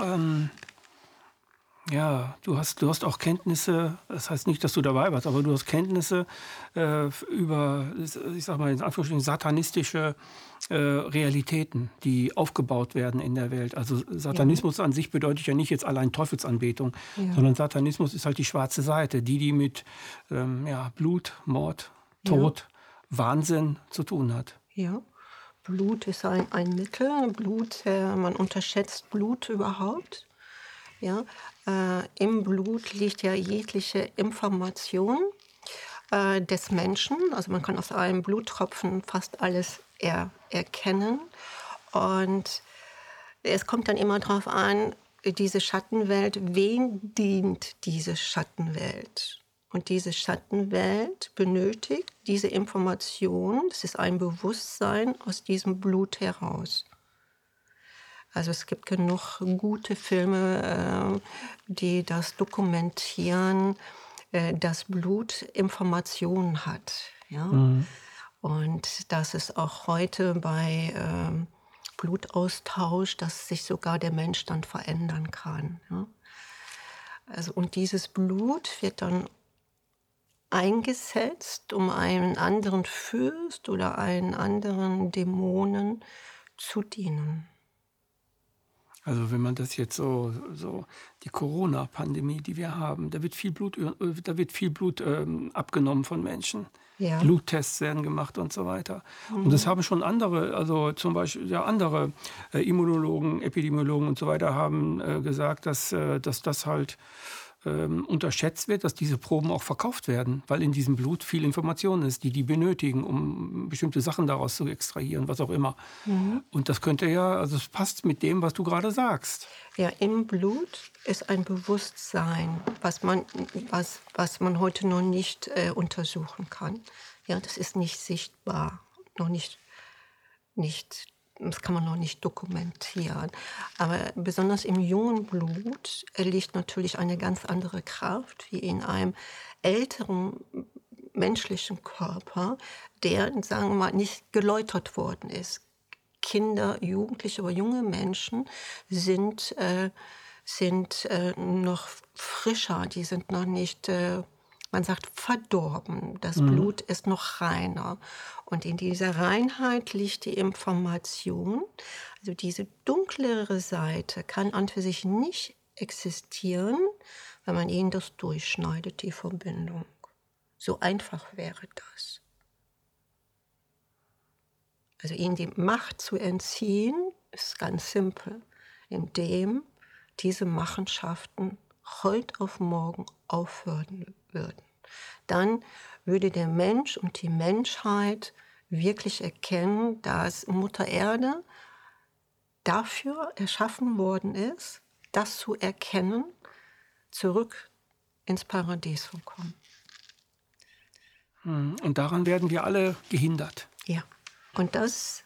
du hast auch Kenntnisse, das heißt nicht, dass du dabei warst, aber du hast Kenntnisse über, ich sag mal in Anführungsstrichen, satanistische Realitäten, die aufgebaut werden in der Welt. Also Satanismus an sich bedeutet ja nicht jetzt allein Teufelsanbetung, sondern Satanismus ist halt die schwarze Seite, die mit Blut, Mord, Tod, Wahnsinn zu tun hat. Ja. Blut ist ein Mittel. Man unterschätzt Blut überhaupt. Ja, im Blut liegt ja jegliche Information des Menschen. Also man kann aus einem Bluttropfen fast alles erkennen. Und es kommt dann immer darauf an, diese Schattenwelt, wem dient diese Schattenwelt? Und diese Schattenwelt benötigt diese Information, das ist ein Bewusstsein aus diesem Blut heraus. Also es gibt genug gute Filme, die das dokumentieren, dass Blut Informationen hat. Ja? Mhm. Und dass es auch heute bei Blutaustausch, dass sich sogar der Mensch dann verändern kann. Ja? Also, und dieses Blut wird dann eingesetzt, um einen anderen Fürst oder einen anderen Dämonen zu dienen. Also wenn man das jetzt so die Corona-Pandemie, die wir haben, da wird viel Blut abgenommen von Menschen. Ja. Bluttests werden gemacht und so weiter. Und das Mhm. haben schon andere, also zum Beispiel ja, andere Immunologen, Epidemiologen und so weiter haben gesagt, dass das halt unterschätzt wird, dass diese Proben auch verkauft werden, weil in diesem Blut viel Information ist, die benötigen, um bestimmte Sachen daraus zu extrahieren, was auch immer. Mhm. Und das könnte ja, also es passt mit dem, was du gerade sagst. Ja, im Blut ist ein Bewusstsein, was man heute noch nicht untersuchen kann. Ja, das ist nicht sichtbar, noch nicht, das kann man noch nicht dokumentieren. Aber besonders im jungen Blut liegt natürlich eine ganz andere Kraft wie in einem älteren menschlichen Körper, der, sagen wir mal, nicht geläutert worden ist. Kinder, Jugendliche oder junge Menschen sind noch frischer, die sind noch nicht, man sagt, verdorben. Das Mhm. Blut ist noch reiner. Und in dieser Reinheit liegt die Information. Also diese dunklere Seite kann an für sich nicht existieren, wenn man ihnen das durchschneidet, die Verbindung. So einfach wäre das. Also ihnen die Macht zu entziehen, ist ganz simpel, indem diese Machenschaften heute auf morgen aufhören würden. Dann würde der Mensch und die Menschheit wirklich erkennen, dass Mutter Erde dafür erschaffen worden ist, das zu erkennen, zurück ins Paradies zu kommen. Mhm. Und daran werden wir alle gehindert. Ja, und das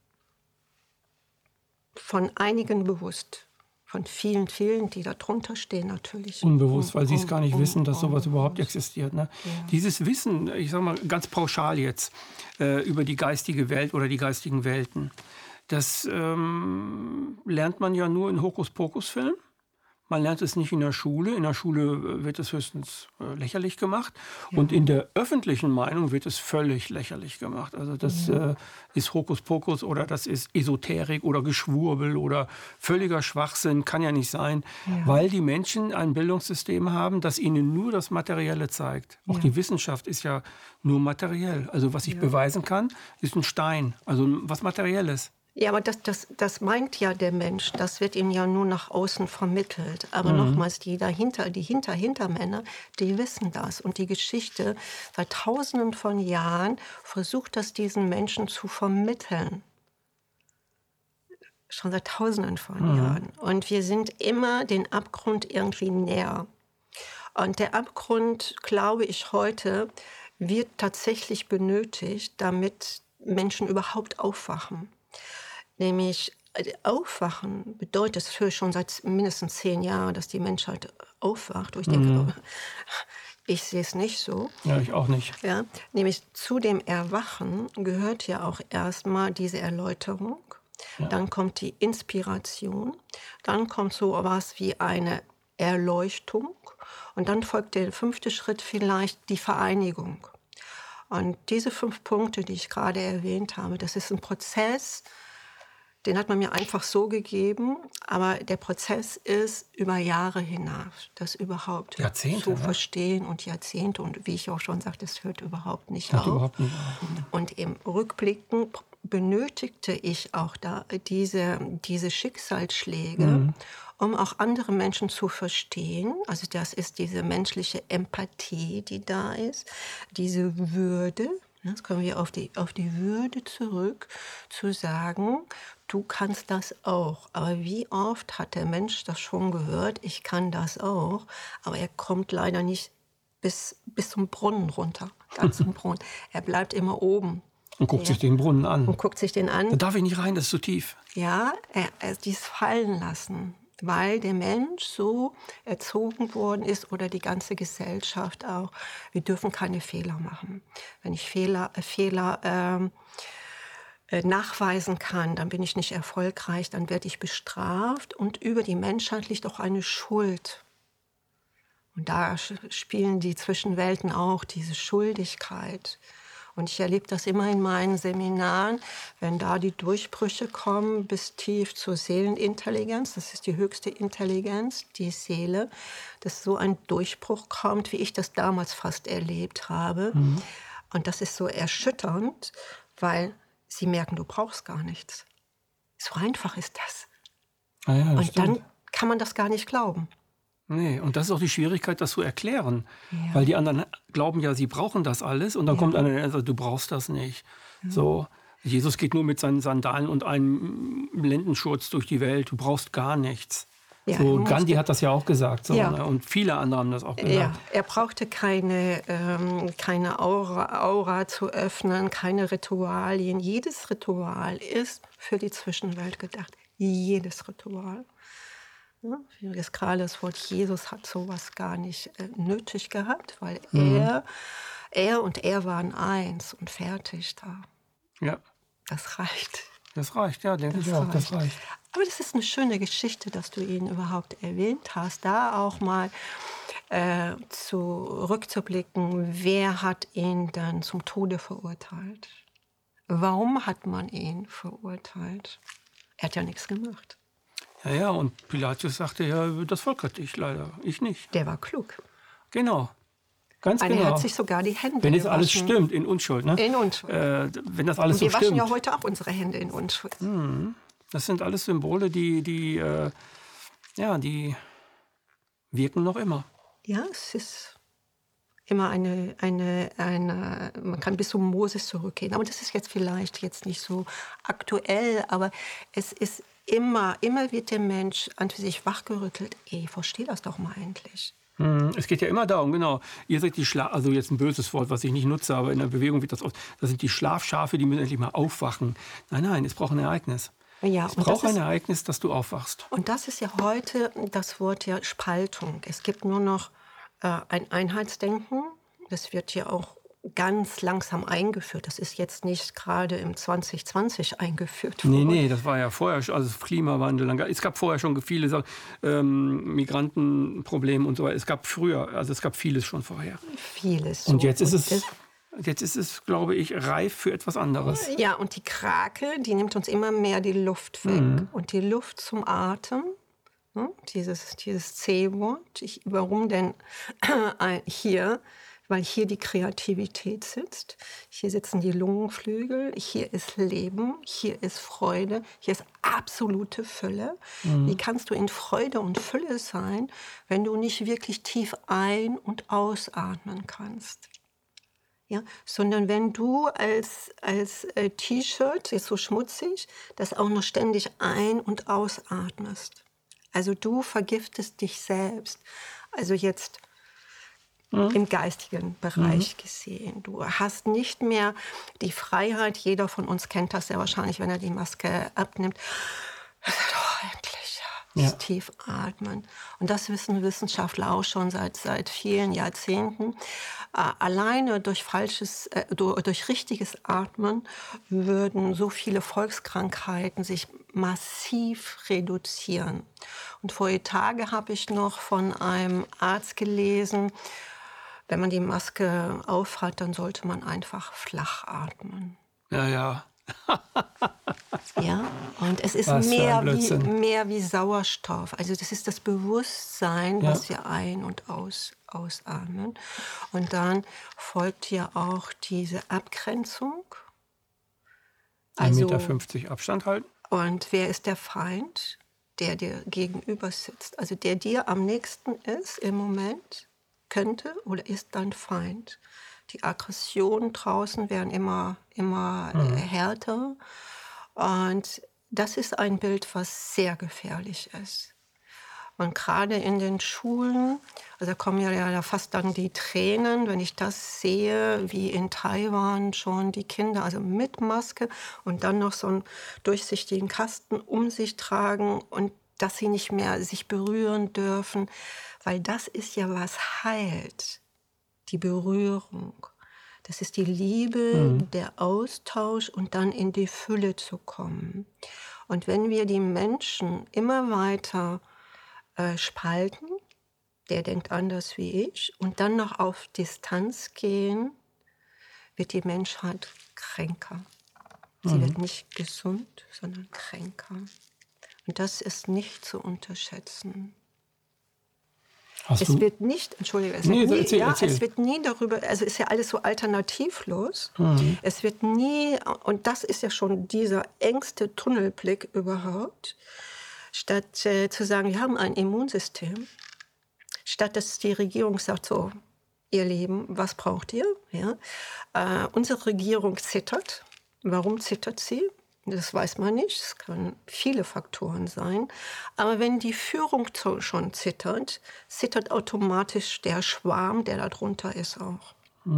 von einigen bewusst, von vielen, vielen, die darunter stehen natürlich. Unbewusst, weil sie es gar nicht wissen, dass sowas überhaupt Unbewusst. existiert. Ne? Ja. Dieses Wissen, ich sage mal ganz pauschal jetzt, über die geistige Welt oder die geistigen Welten, das lernt man ja nur in Hokuspokus-Filmen. Man lernt es nicht in der Schule. In der Schule wird es höchstens lächerlich gemacht. Ja. Und in der öffentlichen Meinung wird es völlig lächerlich gemacht. Also das ist Hokuspokus oder das ist Esoterik oder Geschwurbel oder völliger Schwachsinn. Kann ja nicht sein, Ja. weil die Menschen ein Bildungssystem haben, das ihnen nur das Materielle zeigt. Auch Ja. die Wissenschaft ist ja nur materiell. Also was ich beweisen kann, ist ein Stein, also was Materielles. Ja, aber das meint ja der Mensch, das wird ihm ja nur nach außen vermittelt. Aber nochmals, die Hintermänner, die wissen das. Und die Geschichte seit Tausenden von Jahren versucht das diesen Menschen zu vermitteln. Schon seit Tausenden von Jahren. Und wir sind immer den Abgrund irgendwie näher. Und der Abgrund, glaube ich, heute wird tatsächlich benötigt, damit Menschen überhaupt aufwachen. Nämlich aufwachen bedeutet, das höre ich schon seit mindestens 10 Jahren, dass die Menschheit aufwacht. Und ich denke, ich sehe es nicht so. Ja, ich auch nicht. Ja, nämlich zu dem Erwachen gehört ja auch erstmal diese Erläuterung. Ja. Dann kommt die Inspiration. Dann kommt so etwas wie eine Erleuchtung. Und dann folgt der 5. Schritt vielleicht die Vereinigung. Und diese 5 Punkte, die ich gerade erwähnt habe, das ist ein Prozess, den hat man mir einfach so gegeben, aber der Prozess ist über Jahre hinaus, das überhaupt Jahrzehnte, zu verstehen und Jahrzehnte. Und wie ich auch schon sagte, es hört überhaupt nicht auf. Überhaupt nicht auf. Und im Rückblicken benötigte ich auch da diese Schicksalsschläge, um auch andere Menschen zu verstehen. Also das ist diese menschliche Empathie, die da ist, diese Würde. Jetzt kommen wir auf die Würde zurück, zu sagen, du kannst das auch. Aber wie oft hat der Mensch das schon gehört, ich kann das auch, aber er kommt leider nicht bis zum Brunnen runter, ganz zum Brunnen. Er bleibt immer oben. Und guckt sich den Brunnen an. Und guckt sich den an. Da darf ich nicht rein, das ist zu tief. Ja, dies fallen lassen, weil der Mensch so erzogen worden ist oder die ganze Gesellschaft auch. Wir dürfen keine Fehler machen. Wenn ich Fehler nachweisen kann, dann bin ich nicht erfolgreich, dann werde ich bestraft und über die Menschheit liegt auch eine Schuld. Und da spielen die Zwischenwelten auch diese Schuldigkeit. Und ich erlebe das immer in meinen Seminaren, wenn da die Durchbrüche kommen bis tief zur Seelenintelligenz, das ist die höchste Intelligenz, die Seele, dass so ein Durchbruch kommt, wie ich das damals fast erlebt habe. Und das ist so erschütternd, weil sie merken, du brauchst gar nichts. So einfach ist das. Ah ja, das und stimmt. dann kann man das gar nicht glauben. Nee, und das ist auch die Schwierigkeit, das zu erklären. Ja. Weil die anderen glauben ja, sie brauchen das alles. Und dann kommt einer, der sagt, du brauchst das nicht. So, Jesus geht nur mit seinen Sandalen und einem Lendenschurz durch die Welt. Du brauchst gar nichts. Ja, So, er Gandhi hat das ja auch gesagt. So, Ja. ne? Und viele andere haben das auch gesagt. Ja, er brauchte keine Aura zu öffnen, keine Ritualien. Jedes Ritual ist für die Zwischenwelt gedacht. Jedes Ritual. Ja, gerade das Wort Jesus hat sowas gar nicht nötig gehabt, weil er und er waren eins und fertig da. Ja, Das reicht. das reicht, ja, denke ich auch. Das reicht. Aber das ist eine schöne Geschichte, dass du ihn überhaupt erwähnt hast. Da auch mal zurückzublicken, wer hat ihn dann zum Tode verurteilt? Warum hat man ihn verurteilt? Er hat ja nichts gemacht. Ja, und Pilatus sagte, ja, das Volk hat dich leider, ich nicht. Der war klug. Genau, ganz Er genau. hat sich sogar die Hände Wenn es alles gewaschen. stimmt, in Unschuld. Ne? In Unschuld. Wenn das alles Wir so waschen stimmt. ja heute auch unsere Hände in Unschuld. Das sind alles Symbole, die wirken noch immer. Ja, es ist immer man kann bis zu Moses zurückgehen. Aber das ist jetzt vielleicht jetzt nicht so aktuell, aber es ist immer wird der Mensch an sich wachgerüttelt. Versteh das doch mal endlich. Es geht ja immer darum, genau. Ihr seid die also jetzt ein böses Wort, was ich nicht nutze, aber in der Bewegung wird das aus. Das sind die Schlafschafe, die müssen endlich mal aufwachen. Nein, es braucht ein Ereignis. Ja, Es braucht ein Ereignis, dass du aufwachst. Und das ist ja heute das Wort ja Spaltung. Es gibt nur noch ein Einheitsdenken. Das wird ja auch ganz langsam eingeführt. Das ist jetzt nicht gerade im 2020 eingeführt worden. Nee, das war ja vorher schon, also Klimawandel. Es gab vorher schon viele Migrantenprobleme und so weiter. Es gab vieles schon vorher. Vieles. Und jetzt ist es, glaube ich, reif für etwas anderes. Ja, und die Krake, die nimmt uns immer mehr die Luft weg. Und die Luft zum Atmen, ne? Dieses C-Wort. Warum denn hier? Weil hier die Kreativität sitzt. Hier sitzen die Lungenflügel. Hier ist Leben. Hier ist Freude. Hier ist absolute Fülle. Wie kannst du in Freude und Fülle sein, wenn du nicht wirklich tief ein- und ausatmen kannst? Ja, sondern wenn du als T-Shirt, ist so schmutzig, das auch noch ständig ein- und ausatmest. Also du vergiftest dich selbst. Also jetzt im geistigen Bereich gesehen. Du hast nicht mehr die Freiheit, jeder von uns kennt das sehr wahrscheinlich, wenn er die Maske abnimmt. Endlich, das tief atmen. Und das wissen Wissenschaftler auch schon seit vielen Jahrzehnten. Alleine durch richtiges Atmen würden so viele Volkskrankheiten sich massiv reduzieren. Und vor Tagen habe ich noch von einem Arzt gelesen, wenn man die Maske aufhat, dann sollte man einfach flach atmen. Ja. Ja, und es ist Was für ein Blödsinn. mehr wie Sauerstoff. Also das ist das Bewusstsein, was wir ein- und ausatmen. Und dann folgt ja auch diese Abgrenzung. 1,50 Meter Abstand halten. Und wer ist der Feind, der dir gegenüber sitzt? Also der dir am nächsten ist im Moment, könnte oder ist dein Feind. Die Aggressionen draußen werden immer härter. Und das ist ein Bild, was sehr gefährlich ist. Und gerade in den Schulen, also da kommen ja fast dann die Tränen, wenn ich das sehe, wie in Taiwan schon die Kinder, also mit Maske und dann noch so einen durchsichtigen Kasten um sich tragen und dass sie nicht mehr sich berühren dürfen, weil das ist ja, was heilt, die Berührung. Das ist die Liebe, der Austausch und dann in die Fülle zu kommen. Und wenn wir die Menschen immer weiter spalten, der denkt anders wie ich, und dann noch auf Distanz gehen, wird die Menschheit kränker. Sie wird nicht gesund, sondern kränker. Und das ist nicht zu unterschätzen. Es wird nicht, entschuldige, es wird nie darüber, also ist ja alles so alternativlos. Es wird nie, und das ist ja schon dieser engste Tunnelblick überhaupt, statt zu sagen, wir haben ein Immunsystem, statt dass die Regierung sagt, so, ihr Lieben, was braucht ihr? Ja? Unsere Regierung zittert. Warum zittert sie? Das weiß man nicht. Es können viele Faktoren sein. Aber wenn die Führung schon zittert, zittert automatisch der Schwarm, der darunter ist, auch.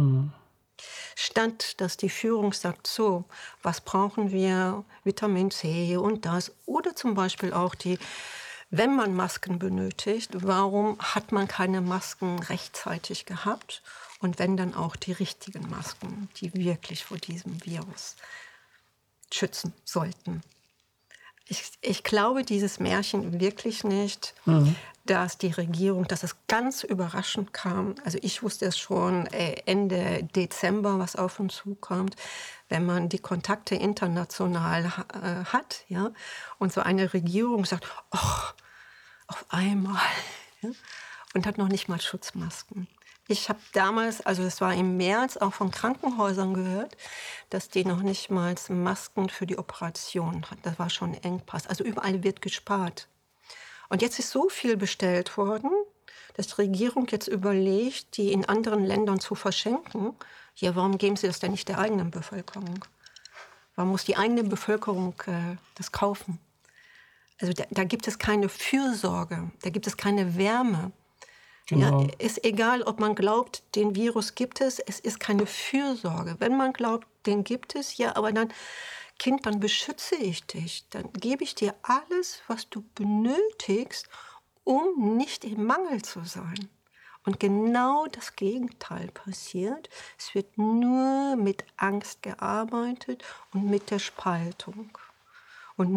Statt dass die Führung sagt, so, was brauchen wir? Vitamin C und das. Oder zum Beispiel auch wenn man Masken benötigt, warum hat man keine Masken rechtzeitig gehabt? Und wenn dann auch die richtigen Masken, die wirklich vor diesem Virus schützen sollten. Ich glaube dieses Märchen wirklich nicht, dass die Regierung, dass es ganz überraschend kam. Also ich wusste es schon Ende Dezember, was auf uns zukommt, wenn man die Kontakte international hat, ja, und so eine Regierung sagt, ach, auf einmal, ja, und hat noch nicht mal Schutzmasken. Ich habe damals, also es war im März, auch von Krankenhäusern gehört, dass die noch nicht mal Masken für die Operation hatten. Das war schon ein Engpass. Also überall wird gespart. Und jetzt ist so viel bestellt worden, dass die Regierung jetzt überlegt, die in anderen Ländern zu verschenken. Ja, warum geben sie das denn nicht der eigenen Bevölkerung? Warum muss die eigene Bevölkerung das kaufen? Also da gibt es keine Fürsorge, da gibt es keine Wärme. Genau. Ja, ist egal, ob man glaubt, den Virus gibt es ist keine Fürsorge. Wenn man glaubt, den gibt es, ja, aber dann, Kind, dann beschütze ich dich. Dann gebe ich dir alles, was du benötigst, um nicht im Mangel zu sein. Und genau das Gegenteil passiert. Es wird nur mit Angst gearbeitet und mit der Spaltung. Und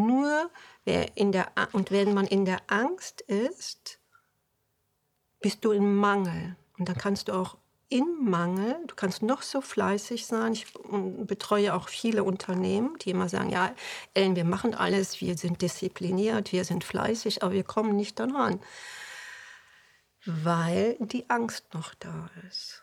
wenn man in der Angst ist, bist du im Mangel. Und dann kannst du auch im Mangel, du kannst noch so fleißig sein. Ich betreue auch viele Unternehmen, die immer sagen, ja, Ellen, wir machen alles, wir sind diszipliniert, wir sind fleißig, aber wir kommen nicht daran. Weil die Angst noch da ist.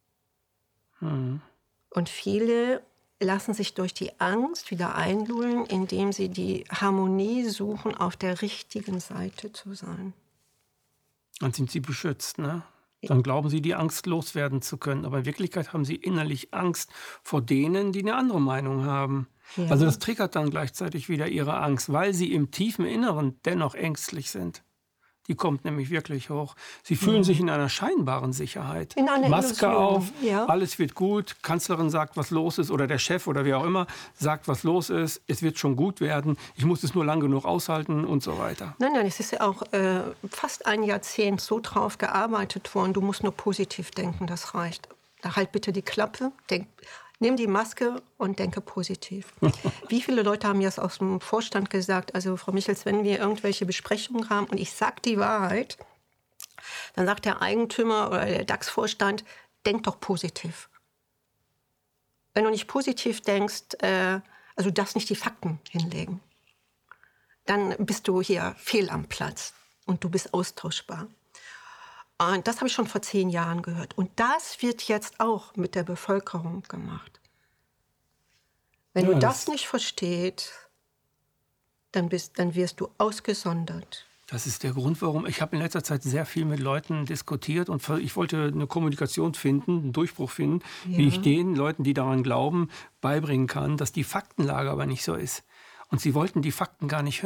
Und viele lassen sich durch die Angst wieder einlullen, indem sie die Harmonie suchen, auf der richtigen Seite zu sein. Dann sind sie beschützt, ne? Dann glauben sie, die Angst loswerden zu können. Aber in Wirklichkeit haben sie innerlich Angst vor denen, die eine andere Meinung haben. Ja. Also das triggert dann gleichzeitig wieder ihre Angst, weil sie im tiefen Inneren dennoch ängstlich sind. Die kommt nämlich wirklich hoch. Sie fühlen sich in einer scheinbaren Sicherheit. In einer Maske Illusion. auf, ja. Alles wird gut. Kanzlerin sagt, was los ist, oder der Chef oder wer auch immer sagt, was los ist. Es wird schon gut werden. Ich muss es nur lang genug aushalten und so weiter. Nein, es ist ja auch fast ein Jahrzehnt so drauf gearbeitet worden. Du musst nur positiv denken, das reicht. Da halt bitte die Klappe, nimm die Maske und denke positiv. Wie viele Leute haben jetzt aus dem Vorstand gesagt, also Frau Michels, wenn wir irgendwelche Besprechungen haben und ich sage die Wahrheit, dann sagt der Eigentümer oder der DAX-Vorstand, denk doch positiv. Wenn du nicht positiv denkst, also du darfst nicht die Fakten hinlegen, dann bist du hier fehl am Platz und du bist austauschbar. Und das habe ich schon vor 10 Jahren gehört. Und das wird jetzt auch mit der Bevölkerung gemacht. Wenn du das nicht verstehst, dann wirst du ausgesondert. Das ist der Grund, warum ich habe in letzter Zeit sehr viel mit Leuten diskutiert und ich wollte eine Kommunikation finden, einen Durchbruch finden, wie ich den Leuten, die daran glauben, beibringen kann, dass die Faktenlage aber nicht so ist. Und sie wollten die Fakten gar nicht hören.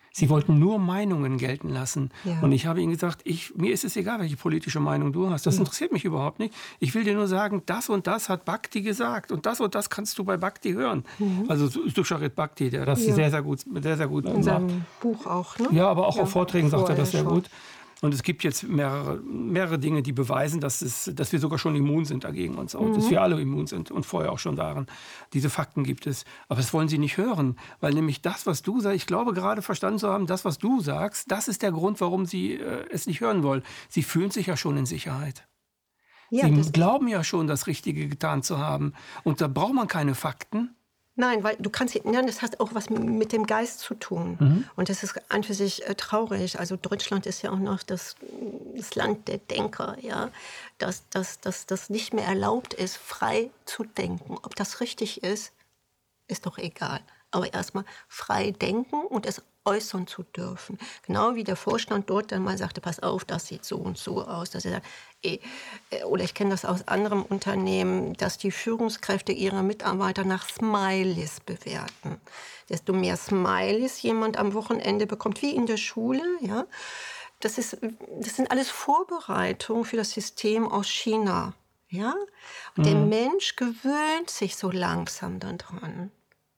Sie wollten nur Meinungen gelten lassen. Ja. Und ich habe ihnen gesagt, mir ist es egal, welche politische Meinung du hast. Das interessiert mich überhaupt nicht. Ich will dir nur sagen, das und das hat Bhakti gesagt. Und das kannst du bei Bhakti hören. Also Susharit Bhakti, der das sehr, sehr gut In macht. seinem Buch auch, ne? Ja, aber auch auf Vorträgen sagt er das sehr schon. gut. Und es gibt jetzt mehrere Dinge, die beweisen, dass wir sogar schon immun sind dagegen und so. Dass wir alle immun sind und vorher auch schon daran. Diese Fakten gibt es. Aber das wollen sie nicht hören. Weil nämlich das, was du sagst, ich glaube gerade verstanden zu haben, das, was du sagst, das ist der Grund, warum sie es nicht hören wollen. Sie fühlen sich ja schon in Sicherheit. Ja, Sie glauben ja schon, das Richtige getan zu haben. Und da braucht man keine Fakten. Nein, weil das hat auch was mit dem Geist zu tun. Und das ist an für sich traurig. Also Deutschland ist ja auch noch das Land der Denker, ja. Dass das nicht mehr erlaubt ist, frei zu denken. Ob das richtig ist doch egal. Aber erstmal frei denken und es äußern zu dürfen. Genau wie der Vorstand dort dann mal sagte, pass auf, das sieht so und so aus. Dass er sagt, oder ich kenne das aus anderen Unternehmen, dass die Führungskräfte ihre Mitarbeiter nach Smileys bewerten. Desto mehr Smileys jemand am Wochenende bekommt, wie in der Schule, ja, das sind alles Vorbereitungen für das System aus China. Ja? Und der Mensch gewöhnt sich so langsam daran.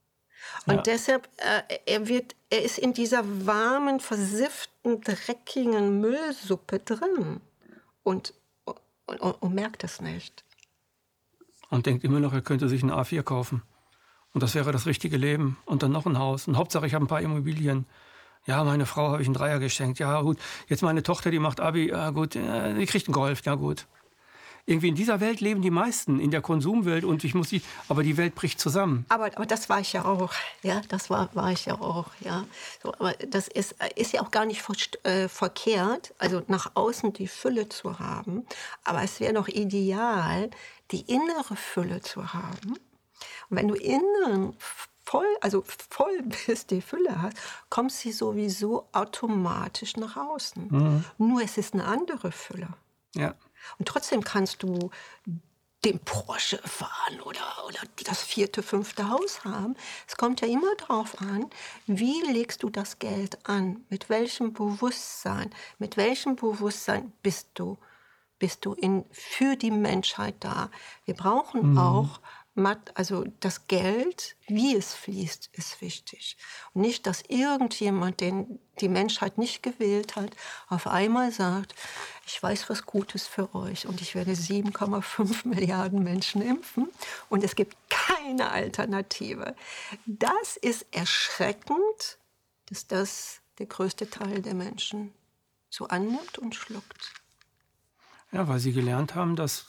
Und deshalb, er ist in dieser warmen, versifften, dreckigen Müllsuppe drin und merkt es nicht. Und denkt immer noch, er könnte sich ein A4 kaufen. Und das wäre das richtige Leben. Und dann noch ein Haus. Und Hauptsache, ich habe ein paar Immobilien. Ja, meine Frau habe ich einen Dreier geschenkt. Ja, gut. Jetzt meine Tochter, die macht Abi. Ja, gut. Die kriegt einen Golf. Ja, gut. Irgendwie in dieser Welt leben die meisten, in der Konsumwelt. Und aber die Welt bricht zusammen. Aber das war ich ja auch. Ja, das war ich ja auch. Ja. So, aber das ist ja auch gar nicht verkehrt, also nach außen die Fülle zu haben. Aber es wäre doch ideal, die innere Fülle zu haben. Und wenn du innen voll bist, die Fülle hast, kommt sie sowieso automatisch nach außen. Nur es ist eine andere Fülle. Ja. Und trotzdem kannst du den Porsche fahren oder das 4., 5. Haus haben. Es kommt ja immer darauf an, wie legst du das Geld an? Mit welchem Bewusstsein? Mit welchem Bewusstsein bist du für die Menschheit da? Wir brauchen auch also das Geld, wie es fließt, ist wichtig. Und nicht, dass irgendjemand, den die Menschheit nicht gewählt hat, auf einmal sagt, ich weiß was Gutes für euch und ich werde 7,5 Milliarden Menschen impfen und es gibt keine Alternative. Das ist erschreckend, dass das der größte Teil der Menschen so annimmt und schluckt. Ja, weil sie gelernt haben, dass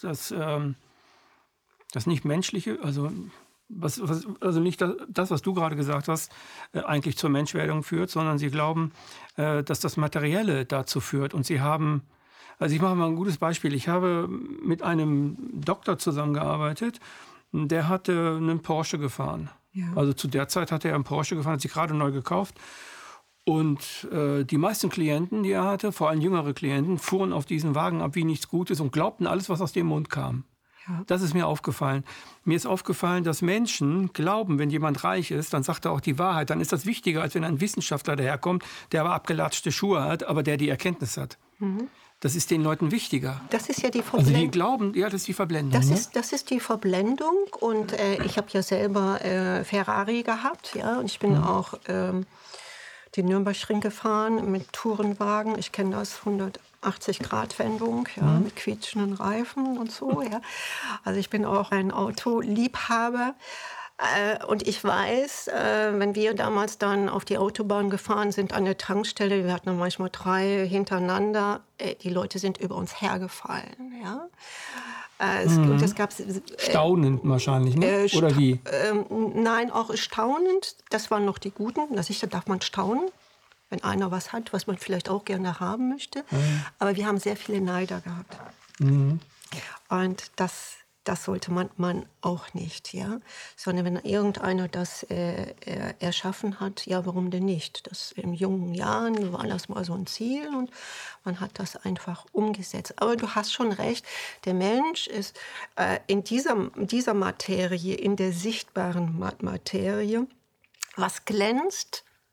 das nicht menschliche, also nicht das, was du gerade gesagt hast, eigentlich zur Menschwerdung führt, sondern sie glauben, dass das Materielle dazu führt. Und sie haben, also ich mache mal ein gutes Beispiel. Ich habe mit einem Doktor zusammengearbeitet, der hatte einen Porsche gefahren. Ja. Also zu der Zeit hatte er einen Porsche gefahren, hat sich gerade neu gekauft. Und die meisten Klienten, die er hatte, vor allem jüngere Klienten, fuhren auf diesen Wagen ab wie nichts Gutes und glaubten alles, was aus dem Mund kam. Ja. Das ist mir aufgefallen. Mir ist aufgefallen, dass Menschen glauben, wenn jemand reich ist, dann sagt er auch die Wahrheit. Dann ist das wichtiger, als wenn ein Wissenschaftler daherkommt, der aber abgelatschte Schuhe hat, aber der die Erkenntnis hat. Das ist den Leuten wichtiger. Das ist ja die Verblendung. Also die glauben, ja, das ist die Verblendung. Das ist die Verblendung. Und ich habe ja selber Ferrari gehabt. Ja, und ich bin auch den Nürnbergring gefahren mit Tourenwagen. Ich kenne das, 180-Grad-Wendung, ja, mit quietschenden Reifen und so. Ja. Also ich bin auch ein Autoliebhaber. Und ich weiß, wenn wir damals dann auf die Autobahn gefahren sind an der Tankstelle, wir hatten dann manchmal 3 hintereinander, die Leute sind über uns hergefallen. Ja. Und es gab staunend wahrscheinlich, ne? Oder wie? Nein, auch staunend. Das waren noch die Guten. Da darf man staunen, wenn einer was hat, was man vielleicht auch gerne haben möchte. Aber wir haben sehr viele Neider gehabt. Und das sollte man auch nicht, ja. Sondern wenn irgendeiner das erschaffen hat, ja, warum denn nicht? Das in jungen Jahren war das mal so ein Ziel und man hat das einfach umgesetzt. Aber du hast schon recht, der Mensch ist in dieser Materie, in der sichtbaren Materie, was glänzt,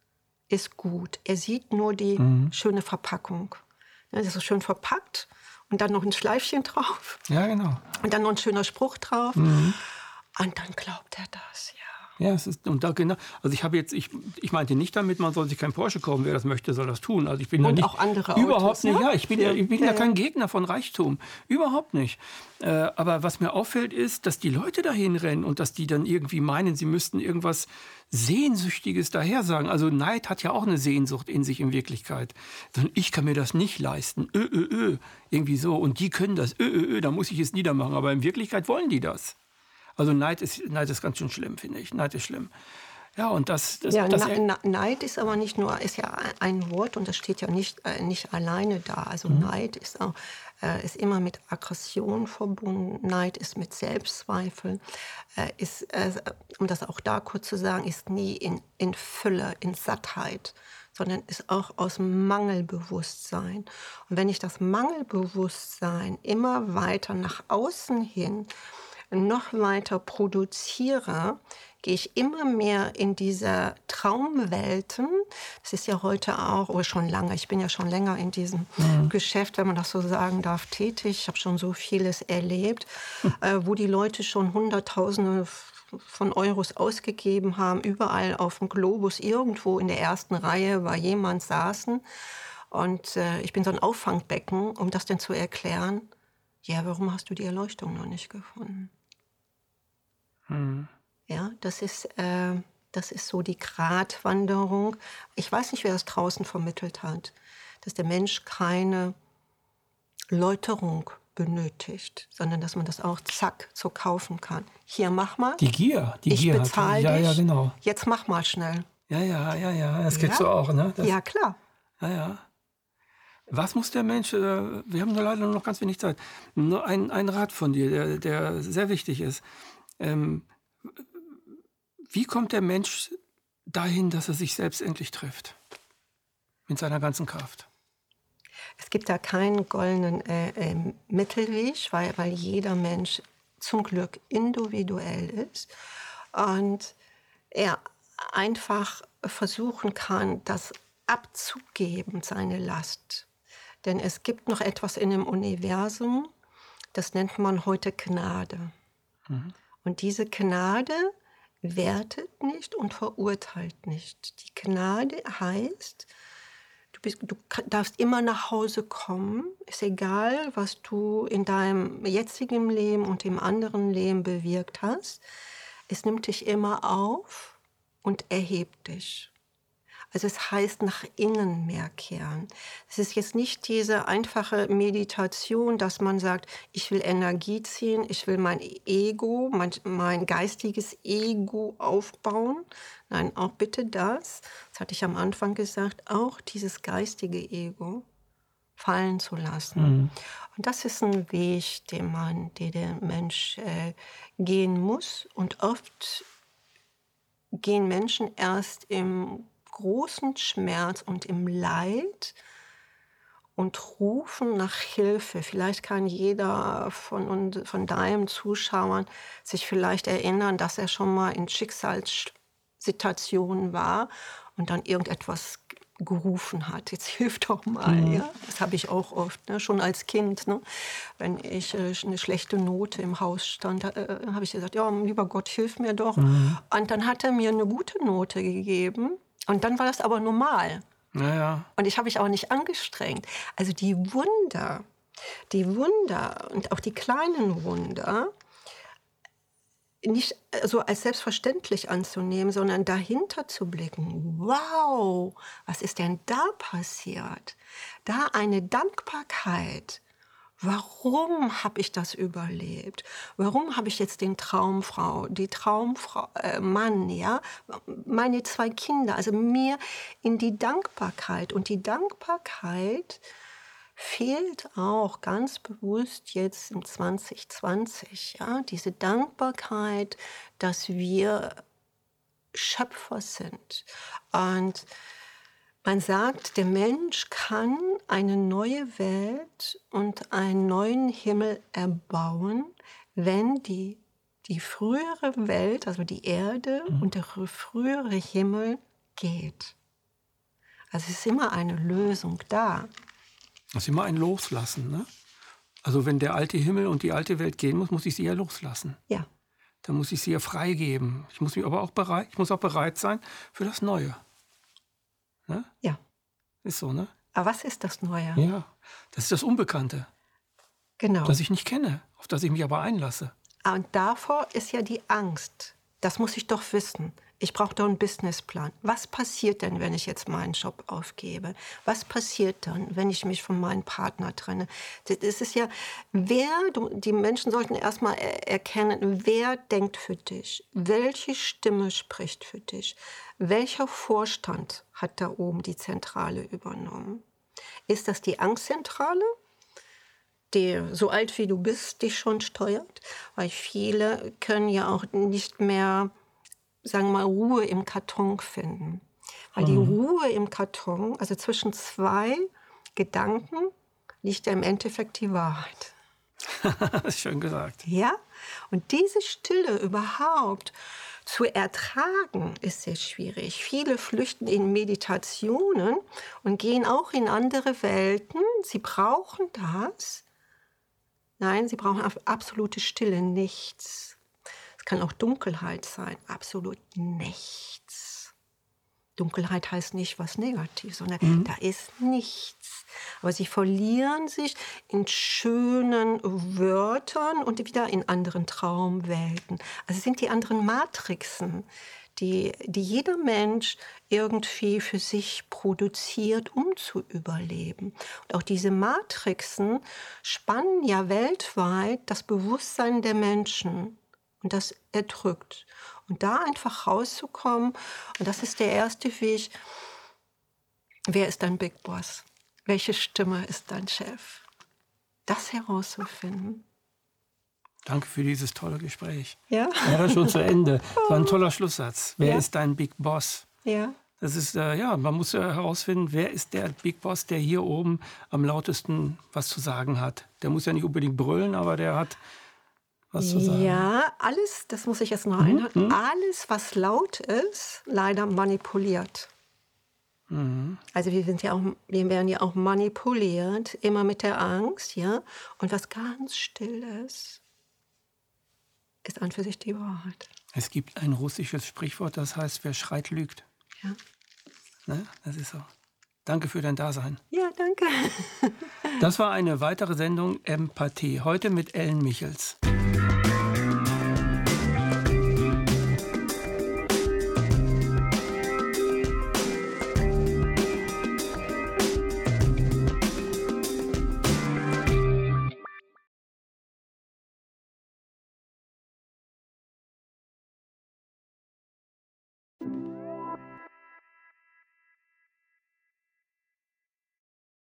ist gut. Er sieht nur die schöne Verpackung. Das ist so schön verpackt und dann noch ein Schleifchen drauf. Ja, genau. Und dann noch ein schöner Spruch drauf. Und dann glaubt er das, ja. Ja, es ist, und da genau, also ich meinte nicht damit, man soll sich kein Porsche kaufen, wer das möchte, soll das tun. Also ich bin da Und nicht, auch andere überhaupt Autos, nicht, ne? ja, ich bin ja kein Gegner von Reichtum, überhaupt nicht. Aber was mir auffällt ist, dass die Leute dahin rennen und dass die dann irgendwie meinen, sie müssten irgendwas Sehnsüchtiges daher sagen. Also Neid hat ja auch eine Sehnsucht in sich in Wirklichkeit. Sondern ich kann mir das nicht leisten, irgendwie so, und die können das, da muss ich es niedermachen. Aber in Wirklichkeit wollen die das. Also Neid ist ganz schön schlimm, finde ich. Neid ist schlimm. Ja, und Neid ist aber nicht nur, ist ja ein Wort und das steht ja nicht alleine da. Also Neid ist auch ist immer mit Aggression verbunden. Neid ist mit Selbstzweifel. Um das auch da kurz zu sagen, ist nie in Fülle, in Sattheit, sondern ist auch aus Mangelbewusstsein. Und wenn ich das Mangelbewusstsein immer weiter nach außen hin noch weiter produziere, gehe ich immer mehr in diese Traumwelten. Das ist ja heute auch, oder schon lange, ich bin ja schon länger in diesem Geschäft, wenn man das so sagen darf, tätig. Ich habe schon so vieles erlebt, wo die Leute schon Hunderttausende von Euros ausgegeben haben, überall auf dem Globus, irgendwo in der ersten Reihe bei jemand saßen. Und ich bin so ein Auffangbecken, um das denn zu erklären. Ja, warum hast du die Erleuchtung noch nicht gefunden? Ja, das ist so die Gratwanderung. Ich weiß nicht, wer das draußen vermittelt hat, dass der Mensch keine Läuterung benötigt, sondern dass man das auch zack so kaufen kann. Hier, mach mal. Die Gier ich bezahle dich. Ja, genau. Jetzt mach mal schnell. Ja, das kennst du auch, ne? Ja, klar. Ja. Was muss der Mensch, wir haben nur leider nur noch ganz wenig Zeit, nur ein Rat von dir, der sehr wichtig ist. Wie kommt der Mensch dahin, dass er sich selbst endlich trifft? Mit seiner ganzen Kraft. Es gibt da keinen goldenen Mittelweg, weil jeder Mensch zum Glück individuell ist und er einfach versuchen kann, das abzugeben, seine Last. Denn es gibt noch etwas in dem Universum, das nennt man heute Gnade. Und diese Gnade wertet nicht und verurteilt nicht. Die Gnade heißt, du darfst immer nach Hause kommen. Ist egal, was du in deinem jetzigen Leben und im anderen Leben bewirkt hast. Es nimmt dich immer auf und erhebt dich. Also es heißt nach innen mehr kehren. Es ist jetzt nicht diese einfache Meditation, dass man sagt, ich will Energie ziehen, ich will mein Ego, mein geistiges Ego aufbauen. Nein, auch bitte das hatte ich am Anfang gesagt, auch dieses geistige Ego fallen zu lassen. Und das ist ein Weg, den der Mensch gehen muss. Und oft gehen Menschen erst im großen Schmerz und im Leid und rufen nach Hilfe. Vielleicht kann jeder von deinen Zuschauern sich vielleicht erinnern, dass er schon mal in Schicksalssituationen war und dann irgendetwas gerufen hat. Jetzt hilf doch mal. Ja? Das habe ich auch oft, ne? Schon als Kind. Ne? Wenn ich eine schlechte Note im Haus stand, habe ich gesagt, ja, lieber Gott, hilf mir doch. Und dann hat er mir eine gute Note gegeben. Und dann war das aber normal. Ja. Und ich habe mich auch nicht angestrengt. Also die Wunder und auch die kleinen Wunder nicht so als selbstverständlich anzunehmen, sondern dahinter zu blicken. Wow, was ist denn da passiert? Da eine Dankbarkeit. Warum habe ich das überlebt? Warum habe ich jetzt die Traumfrau, Mann, ja, meine 2 Kinder, also mir in die Dankbarkeit. Und die Dankbarkeit fehlt auch ganz bewusst jetzt im 2020, ja, diese Dankbarkeit, dass wir Schöpfer sind. Und man sagt, der Mensch kann eine neue Welt und einen neuen Himmel erbauen, wenn die frühere Welt, also die Erde und der frühere Himmel geht. Also es ist immer eine Lösung da. Das ist immer ein Loslassen, ne? Also wenn der alte Himmel und die alte Welt gehen muss ich sie ja loslassen. Ja, Dann muss ich sie ja freigeben. Ich muss auch bereit sein für das Neue. Ne? ja. Ist so, ne? Aber was ist das Neue? Ja. Das ist das Unbekannte, Genau. das ich nicht kenne, auf das ich mich aber einlasse. Und davor ist ja die Angst. Das muss ich doch wissen. Ich brauche doch einen Businessplan. Was passiert denn, wenn ich jetzt meinen Job aufgebe? Was passiert dann, wenn ich mich von meinem Partner trenne? Das ist ja, die Menschen sollten erstmal erkennen, wer denkt für dich? Welche Stimme spricht für dich? Welcher Vorstand hat da oben die Zentrale übernommen? Ist das die Angstzentrale, die so alt wie du bist, dich schon steuert? Weil viele können ja auch nicht mehr, sagen wir mal, Ruhe im Karton finden. Weil die Ruhe im Karton, also zwischen zwei Gedanken, liegt ja im Endeffekt die Wahrheit. Schön gesagt. Ja? Und diese Stille überhaupt zu ertragen, ist sehr schwierig. Viele flüchten in Meditationen und gehen auch in andere Welten. Sie brauchen das. Nein, sie brauchen absolute Stille, nichts. Es kann auch Dunkelheit sein, absolut nichts. Dunkelheit heißt nicht was Negatives, sondern da ist nichts. Aber sie verlieren sich in schönen Wörtern und wieder in anderen Traumwelten. Also es sind die anderen Matrixen, die jeder Mensch irgendwie für sich produziert, um zu überleben. Und auch diese Matrixen spannen ja weltweit das Bewusstsein der Menschen. Und das erdrückt. Und da einfach rauszukommen, und das ist der erste Weg, wer ist dein Big Boss? Welche Stimme ist dein Chef? Das herauszufinden. Danke für dieses tolle Gespräch. Ja? Ja, schon zu Ende. Das war ein toller Schlusssatz. Wer ist dein Big Boss? Ja. Das ist, man muss herausfinden, wer ist der Big Boss, der hier oben am lautesten was zu sagen hat. Der muss ja nicht unbedingt brüllen, aber der hat was zu sagen. Ja, alles, das muss ich jetzt noch einhalten, alles, was laut ist, leider manipuliert. Also wir werden ja auch manipuliert, immer mit der Angst, ja. Und was ganz still ist an für sich die Wahrheit. Es gibt ein russisches Sprichwort, das heißt, wer schreit, lügt. Ja. Ne? Das ist so. Danke für dein Dasein. Ja, danke. Das war eine weitere Sendung Empathie, heute mit Ellen Michels.